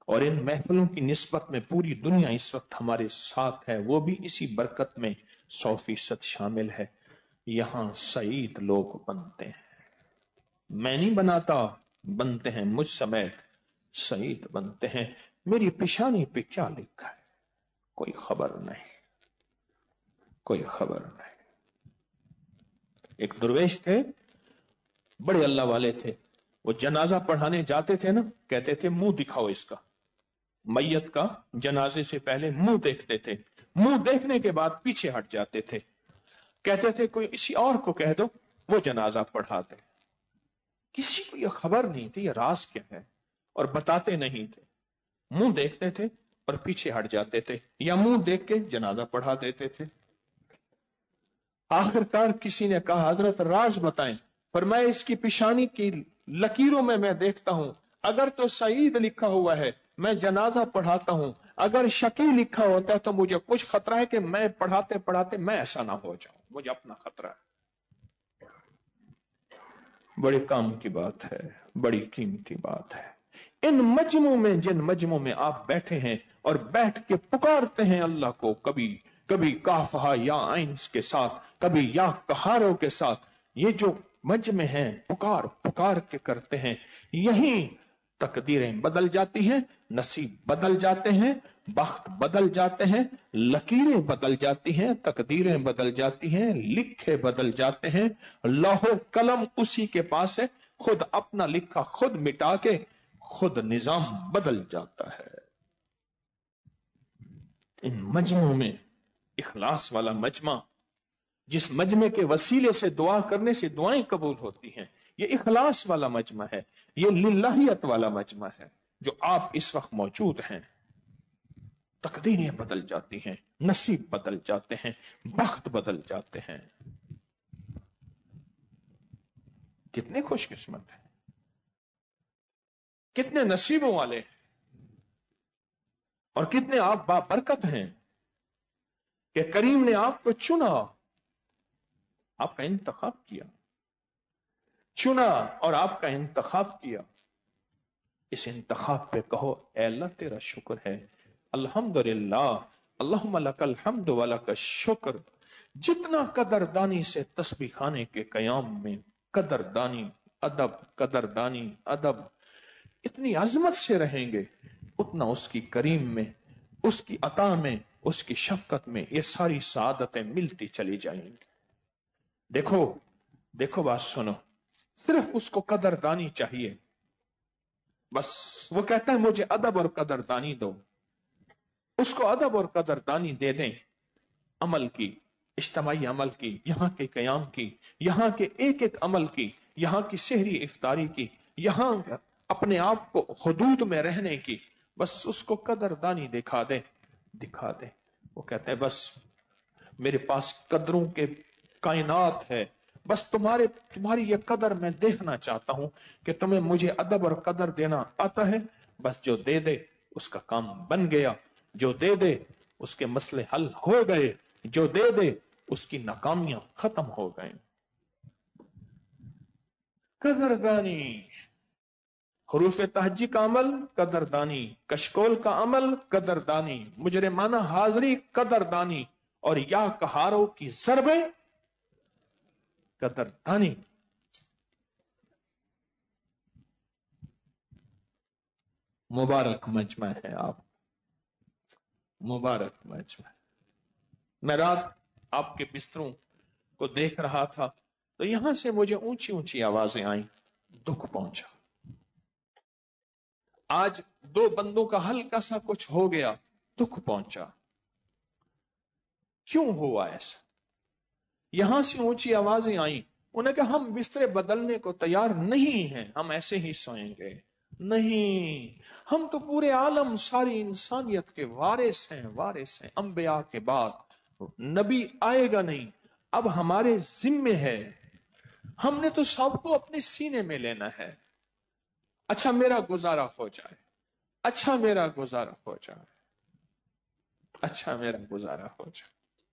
اور ان محفلوں کی نسبت میں پوری دنیا اس وقت ہمارے ساتھ ہے، وہ بھی اسی برکت میں سو فیصد شامل ہے۔ یہاں سعید لوگ بنتے ہیں، میں نہیں بناتا، بنتے ہیں مجھ سمیت سعید بنتے ہیں۔ میری پیشانی پہ کیا لکھا ہے کوئی خبر نہیں، کوئی خبر نہیں۔ ایک درویش تھے، بڑے اللہ والے تھے، وہ جنازہ پڑھانے جاتے تھے نا، کہتے تھے منہ دکھاؤ اس کا، میت کا جنازے سے پہلے منہ دیکھتے تھے، منہ دیکھنے کے بعد پیچھے ہٹ جاتے تھے، کہتے تھے کوئی کسی اور کو کہہ دو وہ جنازہ پڑھاتے۔ کسی کو یہ خبر نہیں تھی یہ راز کیا ہے، اور بتاتے نہیں تھے، منہ دیکھتے تھے اور پیچھے ہٹ جاتے تھے، یا منہ دیکھ کے جنازہ پڑھا دیتے تھے۔ آخر کار کسی نے کہا حضرت راز بتائیں، فرمایا اس کی پیشانی کی لکیروں میں میں دیکھتا ہوں، اگر تو سعید لکھا ہوا ہے میں جنازہ پڑھاتا ہوں، اگر شقی لکھا ہوتا ہے تو مجھے کچھ خطرہ ہے کہ میں پڑھاتے پڑھاتے میں ایسا نہ ہو جاؤں، مجھے اپنا خطرہ ہے۔ بڑے کام کی بات ہے، بڑی قیمتی بات ہے۔ ان مجموع میں، جن مجموع میں آپ بیٹھے ہیں اور بیٹھ کے پکارتے ہیں اللہ کو، کبھی کبھی کافہا یا آئنس کے ساتھ، کبھی یا کہاروں کے ساتھ، یہ جو مجمع ہیں پکار پکار کے کرتے ہیں، یہیں تقدیریں بدل جاتی ہیں، نصیب بدل جاتے ہیں، بخت بدل جاتے ہیں، لکیریں بدل جاتی ہیں، تقدیریں بدل جاتی ہیں، لکھے بدل جاتے ہیں۔ لوح و قلم اسی کے پاس ہے، خود اپنا لکھا خود مٹا کے خود نظام بدل جاتا ہے۔ ان مجمع میں اخلاص والا مجمع، جس مجمع کے وسیلے سے دعا کرنے سے دعائیں قبول ہوتی ہیں، یہ اخلاص والا مجمع ہے، یہ للہیت والا مجمع ہے جو آپ اس وقت موجود ہیں۔ تقدیریں بدل جاتی ہیں، نصیب بدل جاتے ہیں، بخت بدل جاتے ہیں۔ کتنے خوش قسمت ہیں، کتنے نصیبوں والے ہیں، اور کتنے آپ بابرکت ہیں کہ کریم نے آپ کو چنا، آپ کا انتخاب کیا، چنا اور آپ کا انتخاب کیا۔ اس انتخاب پہ کہو اے اللہ تیرا شکر ہے، الحمدللہ، اللہم لک الحمد ولک الشکر۔ جتنا قدردانی سے تسبیح خانے کے قیام میں قدردانی، ادب، قدردانی، ادب، اتنی عظمت سے رہیں گے، اتنا اس کی کریم میں، اس کی عطا میں، اس کی شفقت میں یہ ساری سعادتیں ملتی چلی جائیں گی۔ دیکھو دیکھو بات سنو، صرف اس کو قدردانی چاہیے، بس وہ کہتا ہے مجھے ادب اور قدردانی دو، اس کو ادب اور قدردانی دے دیں، عمل کی، اجتماعی عمل کی، یہاں کے قیام کی، یہاں کے ایک ایک عمل کی، یہاں کی سحری افطاری کی، یہاں اپنے آپ کو حدود میں رہنے کی، بس اس کو قدردانی دکھا دیں، دکھا دیں۔ وہ کہتے ہیں بس میرے پاس قدروں کے کائنات ہے، بس تمہارے تمہاری یہ قدر میں دیکھنا چاہتا ہوں کہ تمہیں مجھے ادب اور قدر دینا آتا ہے، بس جو دے دے اس کا کام بن گیا، جو دے دے اس کے مسئلے حل ہو گئے، جو دے دے اس کی ناکامیاں ختم ہو گئیں۔ قدردانی، حروف تہجی کا عمل قدردانی، کشکول کا عمل قدردانی، مجرمانہ حاضری قدردانی، اور یا کہاروں کی ضربیں قدردانی۔ مبارک مجمع ہے آپ، مبارک مجمع۔ میں رات آپ کے بستروں کو دیکھ رہا تھا تو یہاں سے مجھے اونچی اونچی آوازیں آئیں، دکھ پہنچا۔ آج دو بندوں کا ہلکا سا کچھ ہو گیا، دکھ پہنچا۔ کیوں ہوا ایسا؟ یہاں سے اونچی آوازیں آئیں، انہیں کہا ہم بسترے بدلنے کو تیار نہیں ہیں، ہم ایسے ہی سوئیں گے۔ نہیں، ہم تو پورے عالم، ساری انسانیت کے وارث ہیں، وارث ہیں، انبیاء کے بعد نبی آئے گا نہیں، اب ہمارے ذمے ہے، ہم نے تو سب کو اپنے سینے میں لینا ہے۔ اچھا میرا گزارا ہو جائے، اچھا میرا گزارا ہو جائے، اچھا میرا گزارا ہو جائے۔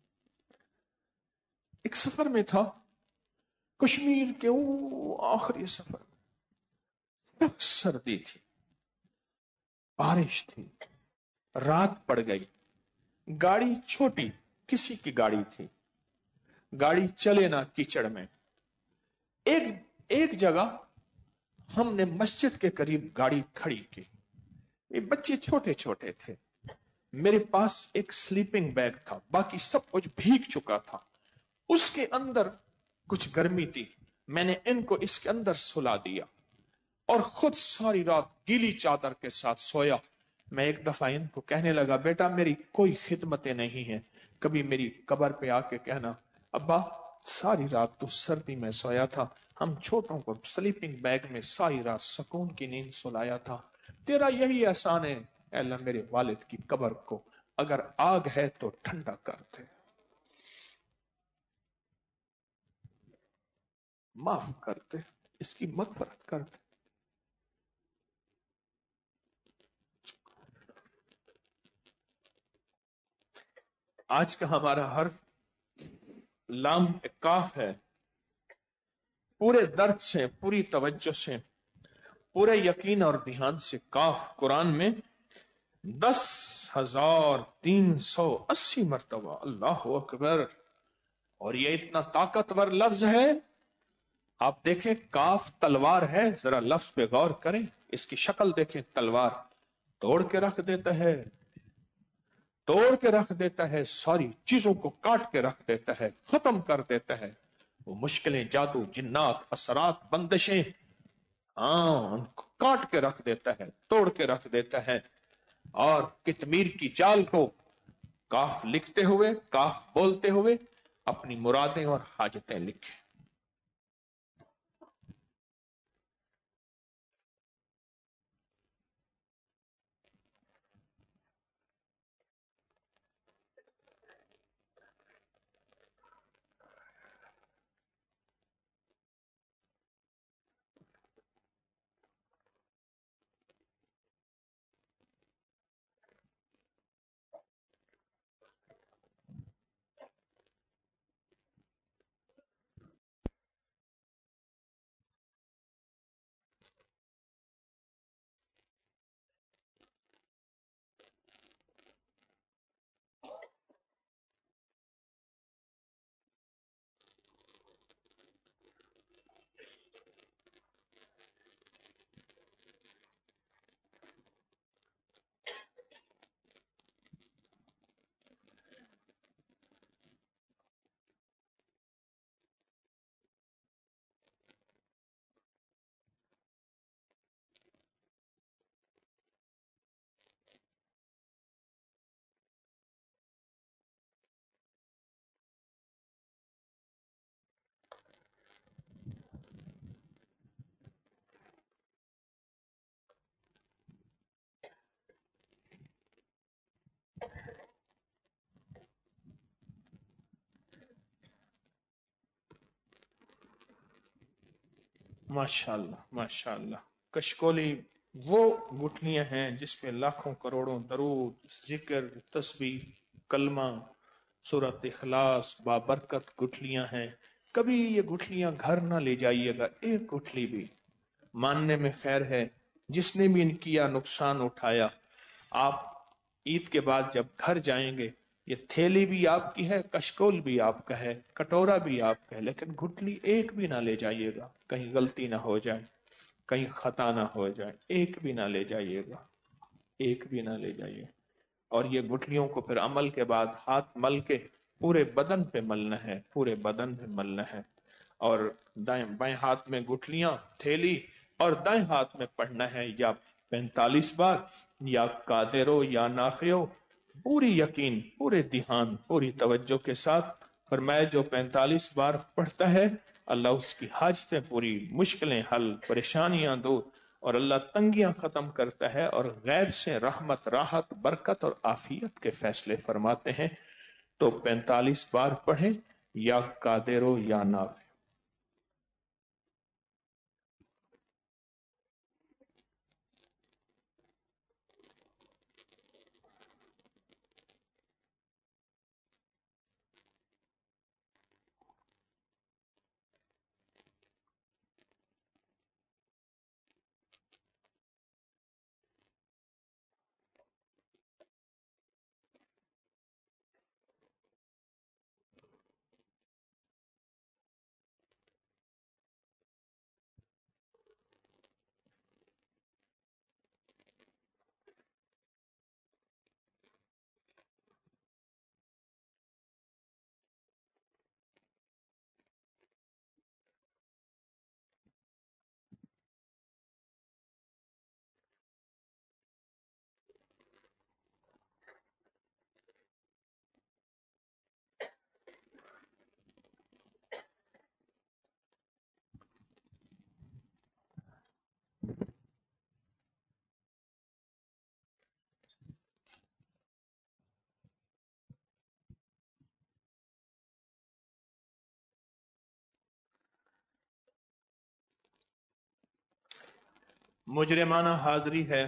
ایک سفر میں تھا، کشمیر کے وہ آخری سفر، سخت سردی تھی، बारिश थी, रात पड़ गई, गाड़ी छोटी किसी की गाड़ी थी, गाड़ी चले ना कीचड़ में। एक एक जगह हमने मस्जिद के करीब गाड़ी खड़ी की। ये बच्चे छोटे छोटे थे, मेरे पास एक स्लीपिंग बैग था, बाकी सब कुछ भीग चुका था। उसके अंदर कुछ गर्मी थी, मैंने इनको इसके अंदर सुला दिया और खुद सारी रात गीली चादर के साथ सोया। मैं एक दफा इनको कहने लगा, बेटा मेरी कोई खिदमतें नहीं है, कभी मेरी कब्र पे आके कहना अब्बा सारी रात तो सर्दी में सोया था, हम छोटों को स्लीपिंग बैग में सारी रात सुकून की नींद सुलाया था। तेरा यही एहसान है अल्लाह मेरे वालिद की कब्र को अगर आग है तो ठंडा कर दे, माफ कर दे, इसकी मगफरत कर दे। आज का हमारा हर लाम एक काफ है, पूरे दर्द से, पूरी तवज्जो से, पूरे यकीन और ध्यान से काफ कुरान में दस हजार तीन सौ अस्सी मरतबा, अल्लाह अकबर। और ये इतना ताकतवर लफ्ज है, आप देखें काफ तलवार है, जरा लफ्ज पे गौर करें, इसकी शक्ल देखें, तलवार तोड़ के रख देता है, तोड़ के रख देता है, सारी चीजों को काट के रख देता है, खत्म कर देता है। वो मुश्किलें, जादू, जिन्नात, असरात, बंदिशें, हाँ उनको काट के रख देता है, तोड़ के रख देता है। और कितमीर की चाल को काफ लिखते हुए, काफ बोलते हुए अपनी मुरादें और हाजतें लिखे। माशाल्लाह माशाल्लाह। कशकोली वो गुठलियां हैं जिसपे लाखों करोड़ों दरूद, जिक्र, तस्बीह, कलमा, सूरत इखलास, बाबरकत गुठलियां हैं। कभी ये गुठलियां घर ना ले जाइएगा, एक गुठली भी, मानने में खैर है, जिसने भी इनकी या नुकसान उठाया, आप ईद के बाद जब घर जाएंगे, ये थैली भी आपकी है, कशकोल भी आपका है, कटोरा भी आपका है, लेकिन गुठली एक भी ना ले जाइएगा, कहीं गलती ना हो जाए, कहीं खता ना हो जाए, एक भी ना ले जाइएगा, एक भी ना ले जाइए। और ये गुठलियों को फिर अमल के बाद हाथ मल के पूरे बदन पे मलना है, पूरे बदन पे मलना है। और दाएं बाएं हाथ में गुठलियां, थैली, और दाएं हाथ में पढ़ना है या पैंतालीस बार या कादेरो या नाफियो, पूरी यकीन, पूरे ध्यान, पूरी तवज्जो के साथ। और मैं जो पैंतालीस बार पढ़ता है, अल्लाह उसकी हाजतें पूरी, मुश्किलें हल, परेशानियां दूर, और अल्लाह तंगियां खत्म करता है और गैब से रहमत, राहत, बरकत और आफियत के फैसले फरमाते हैं। तो पैंतालीस बार पढ़ें या कादेरो या नाफियो। مجرمانہ حاضری ہے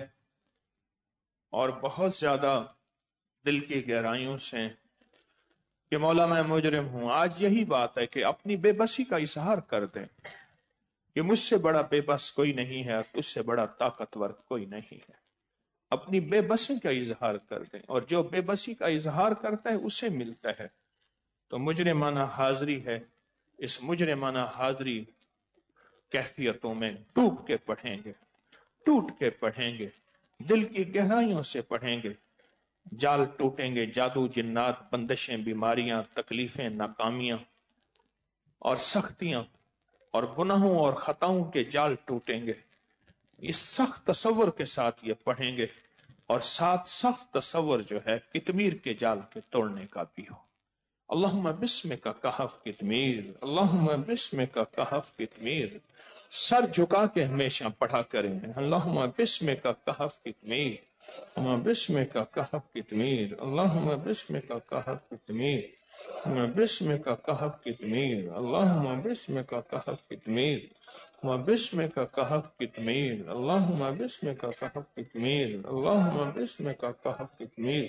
اور بہت زیادہ دل کی گہرائیوں سے کہ مولا میں مجرم ہوں. آج یہی بات ہے کہ اپنی بے بسی کا اظہار کر دیں کہ مجھ سے بڑا بے بس کوئی نہیں ہے اور تجھ سے بڑا طاقتور کوئی نہیں ہے. اپنی بے بسی کا اظہار کر دیں، اور جو بے بسی کا اظہار کرتا ہے اسے ملتا ہے. تو مجرمانہ حاضری ہے، اس مجرمانہ حاضری کیفیتوں میں ڈوب کے پڑھیں گے، ٹوٹ کے پڑھیں گے، دل کی گہرائیوں سے پڑھیں گے. جال ٹوٹیں گے، جادو جنات، بندشیں، بیماریاں، تکلیفیں، ناکامیاں اور سختیاں اور گناہوں اور خطاؤں کے جال ٹوٹیں گے. اس سخت تصور کے ساتھ یہ پڑھیں گے، اور ساتھ سخت تصور جو ہے کتمیر کے جال کے توڑنے کا بھی ہو. اللہم بسمک کہف کتمیر، اللہم بسمک کہف کتمیر. سر جھکا کے ہمیشہ پڑھا کریں. اللہم بسمک کہف کتمیر، اللہم بسمک کہف کتمیر، اللہم بسمک کہف کتمیر، اللہم بسمک کہف کتمیر، اللہم بسمک کہف کتمیر، اللہم بسمک کہف کتمیر، اللہم بسمک کہف کتمیر، اللہم بسمک کہف کتمیر،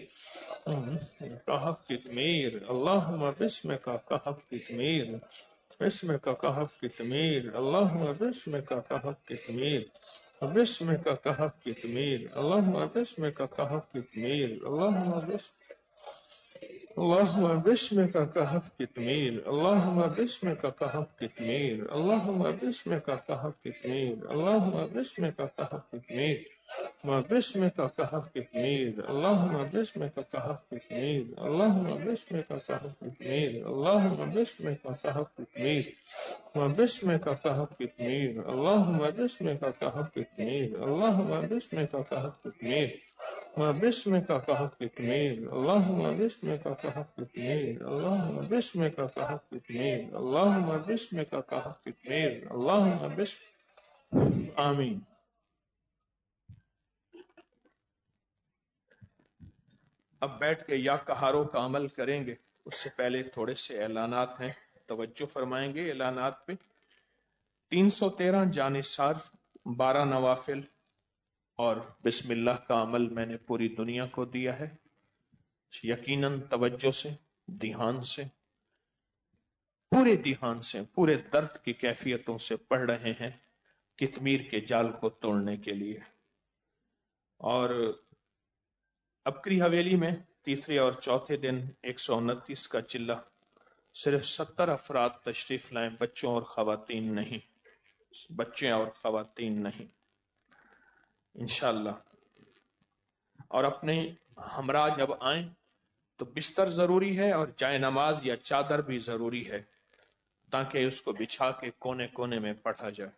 کہف کتمیر، اللہم بسمک کہف کتمیر، بسمک کہف کتمیر، اللہم بسمک کہف کتمیر، بسمک کہف کتمیر، اللہم بسمک کہف کتمیر، اللہم بسمک اللہم بسمک کہف کتمیر، اللہم بسمک کہف کتمیر، اللہم بسمک کہف کتمیر، اللہم بسمک کہف کتمیر، بسمک کہف کتمیر، اللہم بسمک کہف کتمیر، اللہم بسمک کہف کتمیر، اللہم بسمک کہف کتمیر، بسمک کہف کتمیر، اللہم بسمک کہف کتمیر، اللہم بسمک کہف کتمیر، بسمک کہف کتمیر، اللہم بسمک کہف کتمیر، اللہم بسمک کہف کتمیر، اللہم بسمک کہف کتمیر، اللہم بسمک. آمین. اب بیٹھ کے یا کہاروں کا عمل کریں گے. اس سے پہلے تھوڑے سے اعلانات ہیں، توجہ فرمائیں گے اعلانات پہ. تین سو تیرہ جانثار، بارہ نوافل اور بسم اللہ کا عمل میں نے پوری دنیا کو دیا ہے. یقیناً توجہ سے، دھیان سے، پورے دھیان سے، پورے درد کی کیفیتوں سے پڑھ رہے ہیں کتمیر کے جال کو توڑنے کے لیے. اور ابکری حویلی میں تیسرے اور چوتھے دن ایک سو انتیس کا چلہ، صرف ستر افراد تشریف لائیں، بچوں اور خواتین نہیں، بچے اور خواتین نہیں انشاءاللہ. اور اپنے ہمراہ جب آئیں تو بستر ضروری ہے اور جائے نماز یا چادر بھی ضروری ہے تاکہ اس کو بچھا کے کونے کونے میں پڑھا جائے.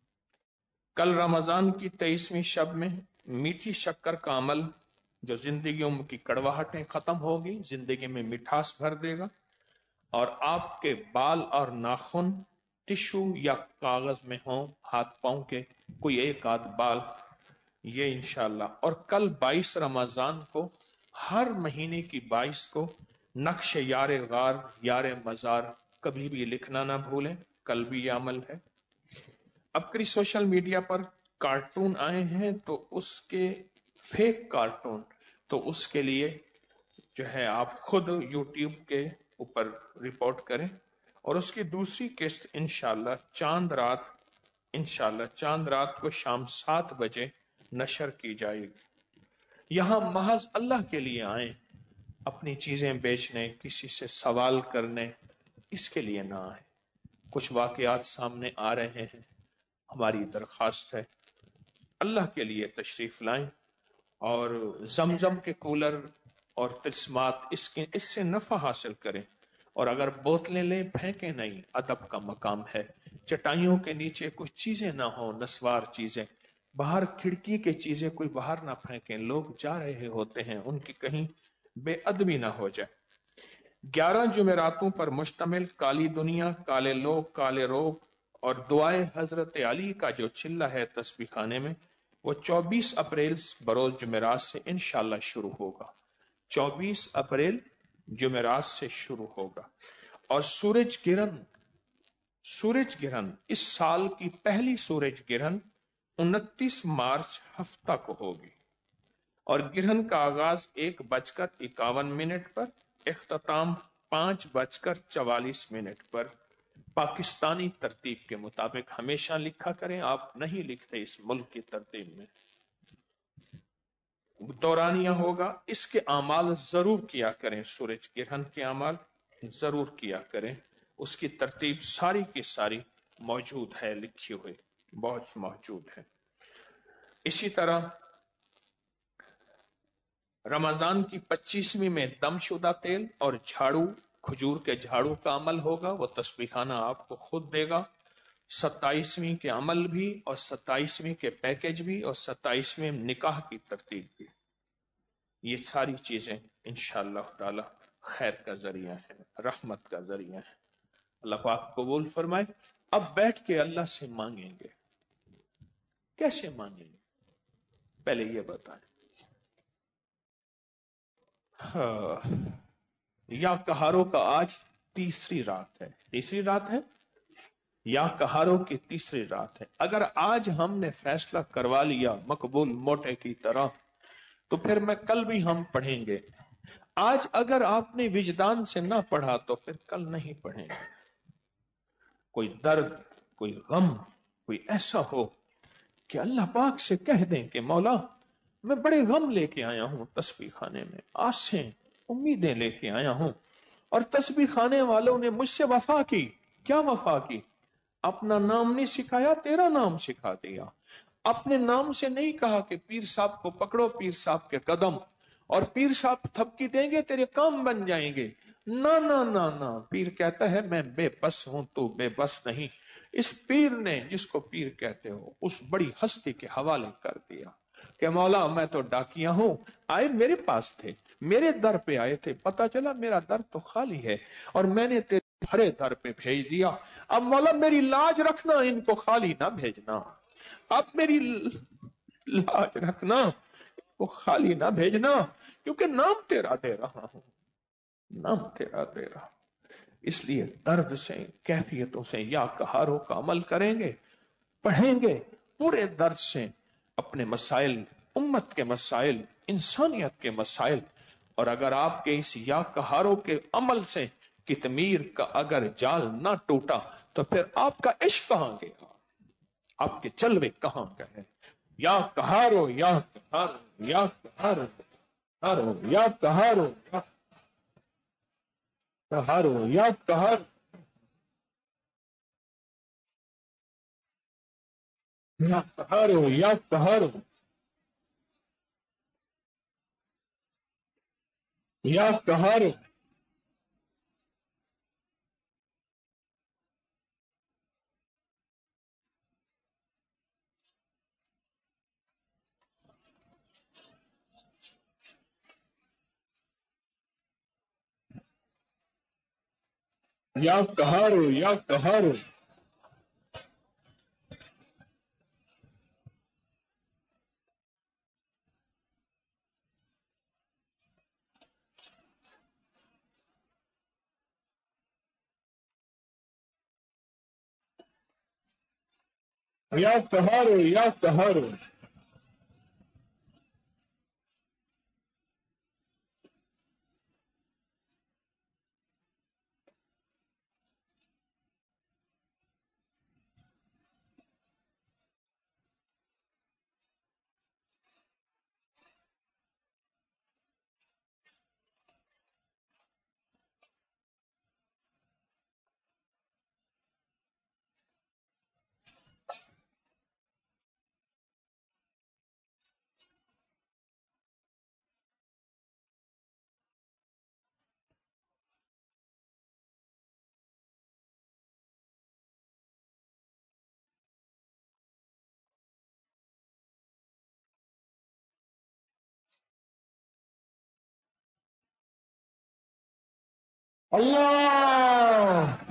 کل رمضان کی تیئیسویں شب میں میٹھی شکر کا عمل جو زندگیوں کی کڑواہٹیں ختم ہوگی، زندگی میں مٹھاس بھر دے گا، اور آپ کے بال اور ناخن ٹشو یا کاغذ میں ہوں، ہاتھ پاؤں کے کوئی ایک آدھ بال، یہ انشاءاللہ. اور کل بائیس رمضان کو، ہر مہینے کی بائیس کو نقش یار غار یار مزار کبھی بھی لکھنا نہ بھولیں. کل بھی یہ عمل ہے. اب کری سوشل میڈیا پر کارٹون آئے ہیں تو اس کے فیک کارٹون، تو اس کے لیے جو ہے آپ خود یوٹیوب کے اوپر رپورٹ کریں، اور اس کی دوسری قسط انشاءاللہ چاند رات انشاءاللہ چاند رات کو شام سات بجے نشر کی جائے گی. یہاں محض اللہ کے لیے آئیں، اپنی چیزیں بیچنے، کسی سے سوال کرنے، اس کے لیے نہ آئیں. کچھ واقعات سامنے آ رہے ہیں، ہماری درخواست ہے اللہ کے لیے تشریف لائیں، اور زمزم کے کولر اور تلسمات اس کے اس سے نفع حاصل کریں. اور اگر بوتلیں لیں پھینکیں نہیں، ادب کا مقام ہے. چٹائیوں کے نیچے کچھ چیزیں نہ ہوں، نسوار چیزیں، باہر کھڑکی کے چیزیں کوئی باہر نہ پھینکیں. لوگ جا رہے ہوتے ہیں، ان کی کہیں بے ادبی نہ ہو جائے. گیارہ جمعراتوں پر مشتمل کالی دنیا، کالے لوگ، کالے روگ اور دعائے حضرت علی کا جو چلہ ہے تسبیح خانے میں، وہ چوبیس اپریل بروز جمعرات سے انشاءاللہ شروع ہوگا. چوبیس اپریل جمعرات سے شروع ہوگا. اور سورج گرہن سورج گرہن اس سال کی پہلی سورج گرہن انتیس مارچ ہفتہ کو ہوگی اور گرہن کا آغاز ایک بج کر اکاون منٹ پر، اختتام پانچ بج کر چوالیس منٹ پر، پاکستانی ترتیب کے مطابق۔ ہمیشہ لکھا کریں، آپ نہیں لکھتے اس ملک کی ترتیب میں۔ دورانیہ ہوگا، اس کے اعمال ضرور کیا کریں، سورج گرہن کے اعمال ضرور کیا کریں، اس کی ترتیب ساری کی ساری موجود ہے، لکھی ہوئی بہت موجود ہے۔ اسی طرح رمضان کی پچیسویں میں دم شدہ تیل اور جھاڑو، کھجور کے جھاڑو کا عمل ہوگا، وہ تسبیح خانہ آپ کو خود دے گا۔ ستائیسویں کے عمل بھی اور ستائیسویں کے پیکج بھی اور ستائیسویں نکاح کی ترتیب بھی، یہ ساری چیزیں انشاءاللہ تعالی خیر کا ذریعہ ہے، رحمت کا ذریعہ ہے۔ اللہ پاک قبول فرمائے۔ اب بیٹھ کے اللہ سے مانگیں گے۔ کیسے مانگیں گے؟ پہلے یہ بتائیں۔ ہاں، یا کہاروں کا آج تیسری رات ہے، تیسری رات ہے یا کہاروں کی تیسری رات ہے۔ اگر آج ہم نے فیصلہ کروا لیا مقبول موٹے کی طرح تو پھر میں کل بھی ہم پڑھیں گے۔ آج اگر آپ نے وجدان سے نہ پڑھا تو پھر کل نہیں پڑھیں گے۔ کوئی درد، کوئی غم، کوئی ایسا ہو کہ اللہ پاک سے کہہ دیں کہ مولا میں بڑے غم لے کے آیا ہوں، تسبیح خانے میں آسیں امیدیں لے کے آیا ہوں، اور تسبیح خانے والوں نے مجھ سے وفا کی۔ کیا وفا کی؟ اپنا نام نہیں سکھایا، تیرا نام سکھا دیا۔ اپنے نام سے نہیں کہا کہ پیر صاحب کو پکڑو، پیر صاحب کے قدم، اور پیر صاحب تھپکی دیں گے تیرے کام بن جائیں گے۔ نہ نہ نہ نہ، پیر کہتا ہے میں بے بس ہوں، تو بے بس نہیں۔ اس پیر نے، جس کو پیر کہتے ہو، اس بڑی ہستی کے حوالے کر دیا کہ مولا میں تو ڈاکیا ہوں، آئے میرے پاس تھے، میرے در پہ آئے تھے، پتا چلا میرا در تو خالی ہے اور میں نے تیرے بھرے در پہ بھیج دیا۔ اب مولا میری لاج رکھنا، ان کو خالی نہ بھیجنا۔ اب میری لاج رکھنا، ان کو خالی نہ بھیجنا، کیونکہ نام تیرا دے رہا ہوں، نام تیرا دے رہا ہوں۔ اس لیے درد سے، کیفیتوں سے یا کہاروں کا عمل کریں گے، پڑھیں گے پورے درد سے اپنے مسائل، امت کے مسائل، انسانیت کے مسائل۔ اور اگر آپ کے اس یا کہاروں کے عمل سے کتمیر کا اگر جال نہ ٹوٹا تو پھر آپ کا عشق کہاں گیا، آپ کے چلوے کہاں گئے؟ یا کہارو یا کہارو یا کہارو کہارو یا کہارو یا کہارو یا کہارو یا کہارو یا کہارو یا کہارو یا کہارو یا کہارو یا کہارو یا کہارو اللہ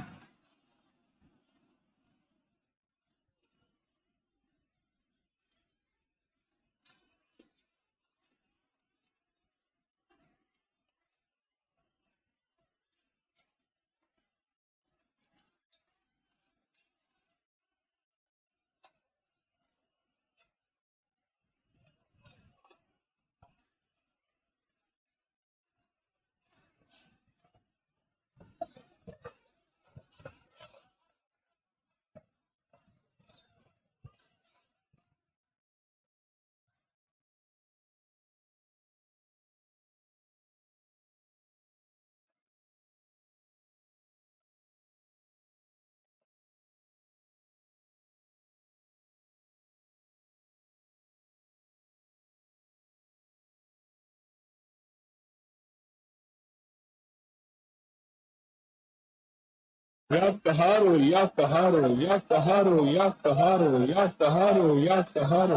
या कहारो या कहारो या कहारो या कहारो या कहारो या कहारो।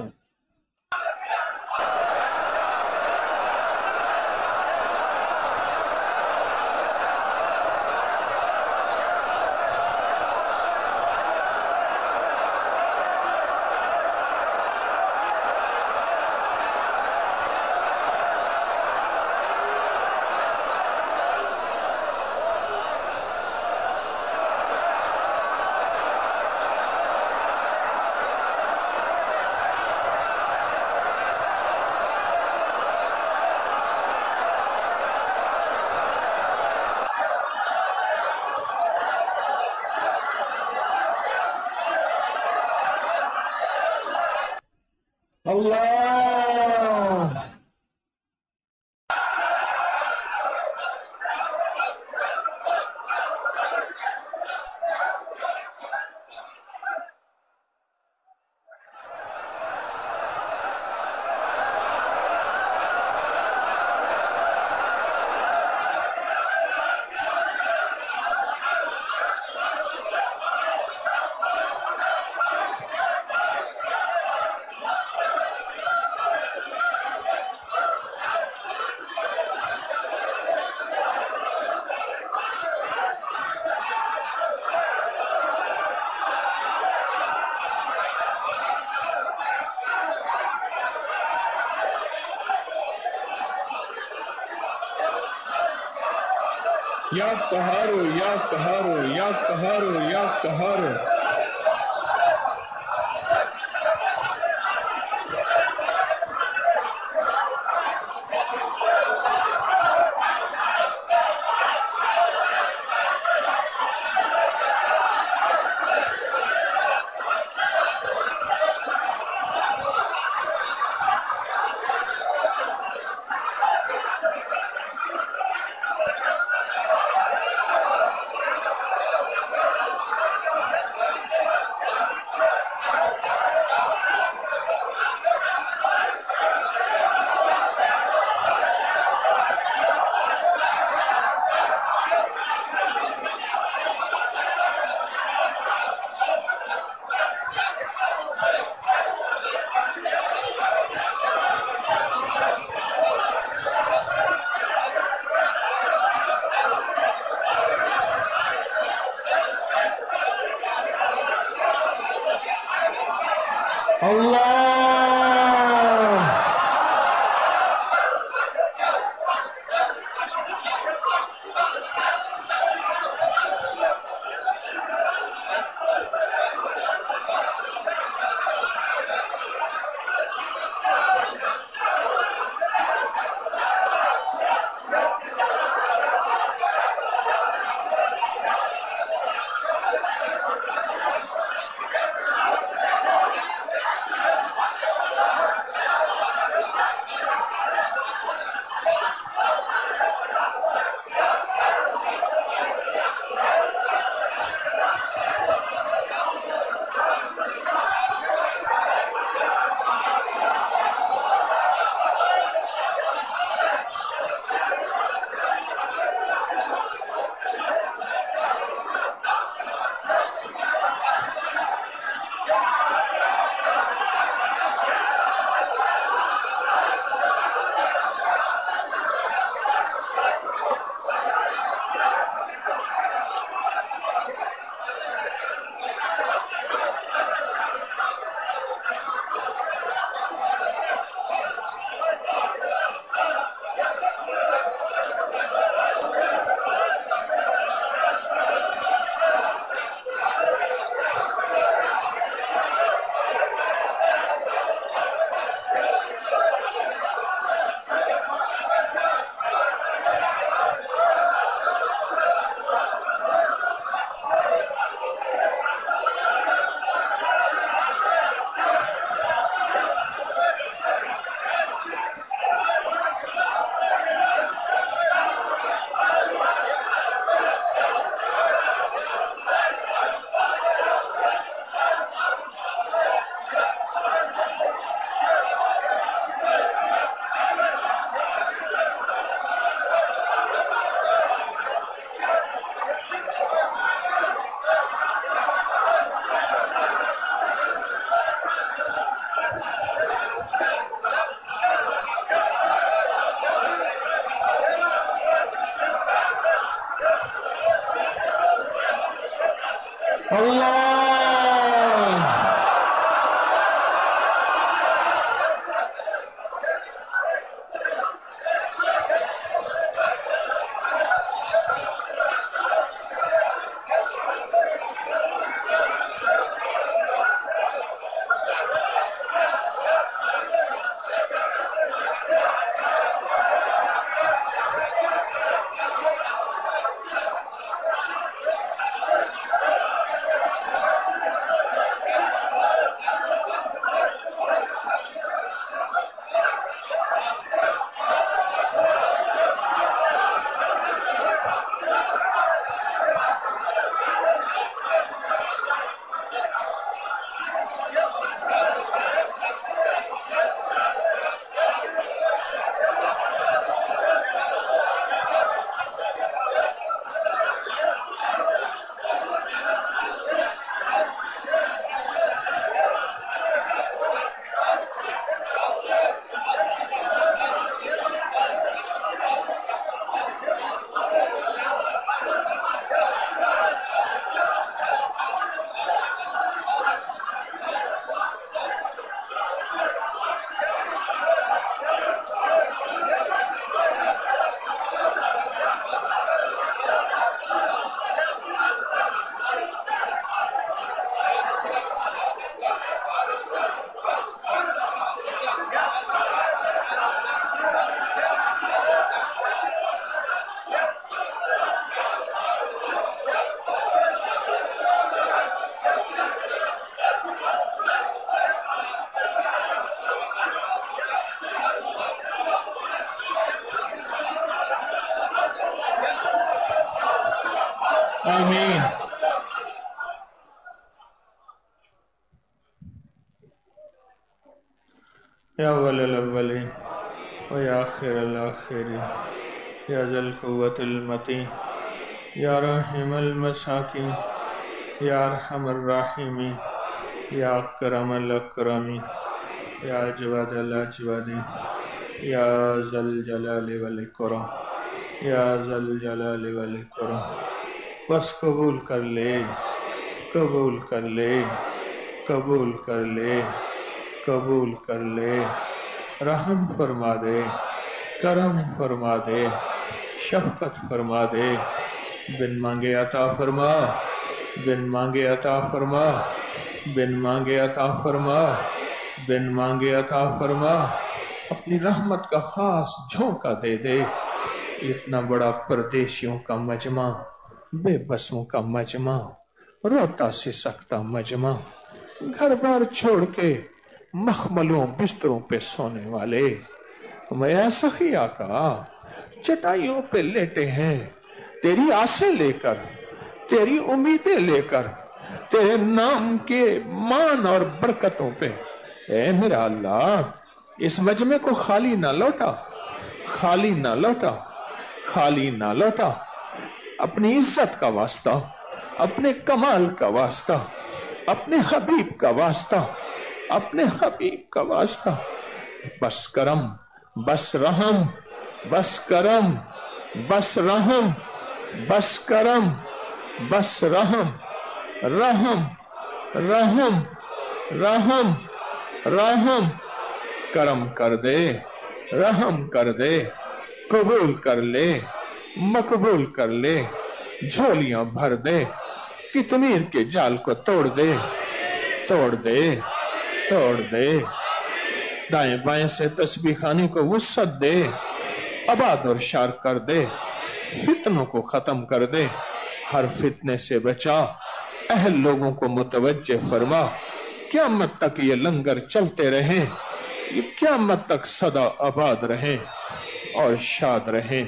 अल्लाह या कहारो या कहारो या कहारो या कहारो। अल्लाह آمین. یا اول الاولین و یا آخر الآخرین یا ذا القوة المتین یا رحم المساکین یا ارحم الراحمین یا اکرم الاکرمین یا اجود الاجودین یا ذا الجلال والاکرام یا ذا الجلال والاکرام. بس قبول کر لے، قبول کر لے، قبول کر لے، قبول کر لے. رحم فرما دے، کرم فرما دے، شفقت فرما دے. بن مانگے عطا فرما، بن مانگے عطا فرما، بن مانگے عطا فرما، بن مانگے عطا فرما. اپنی رحمت کا خاص جھونکا دے دے. اتنا بڑا پردیسیوں کا مجمع، بے بسوں کا مجمع، روتا سے سکتا مجمع، گھر بار چھوڑ کے مخملوں بستروں پہ سونے والے. میں ایسا ہی آقا چٹائیوں پہ لیٹے ہیں تیری آسیں لے کر، تیری امیدیں لے کر، تیرے نام کے مان اور برکتوں پہ. اے میرا اللہ، اس مجمع کو خالی نہ لوٹا، خالی نہ لوٹا، خالی نہ لوٹا. اپنی عزت کا واسطہ، اپنے کمال کا واسطہ، اپنے حبیب کا واسطہ، اپنے حبیب کا واسطہ. بس کرم، بس رحم، بس کرم، بس رحم، بس کرم، بس رحم، رحم، رحم، رحم، رحم. کرم کر دے، رحم کر دے. قبول کر لے، مقبول کر لے. جھولیاں بھر دے، کتمیر کے جال کو توڑ دے، توڑ دے، توڑ دے. دائیں بائیں سے تسبیح خانے کو وسعت دے، آباد اور شار کر دے. فتنوں کو ختم کر دے، ہر فتنے سے بچا. اہل لوگوں کو متوجہ فرما. قیامت تک یہ لنگر چلتے رہیں، یہ قیامت تک صدا آباد رہیں اور شاد رہیں.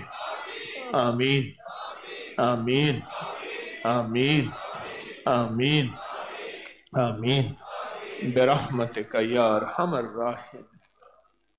آمین، آمین، آمین، آمین، آمین. برحمتک یا ارحم الراحمین.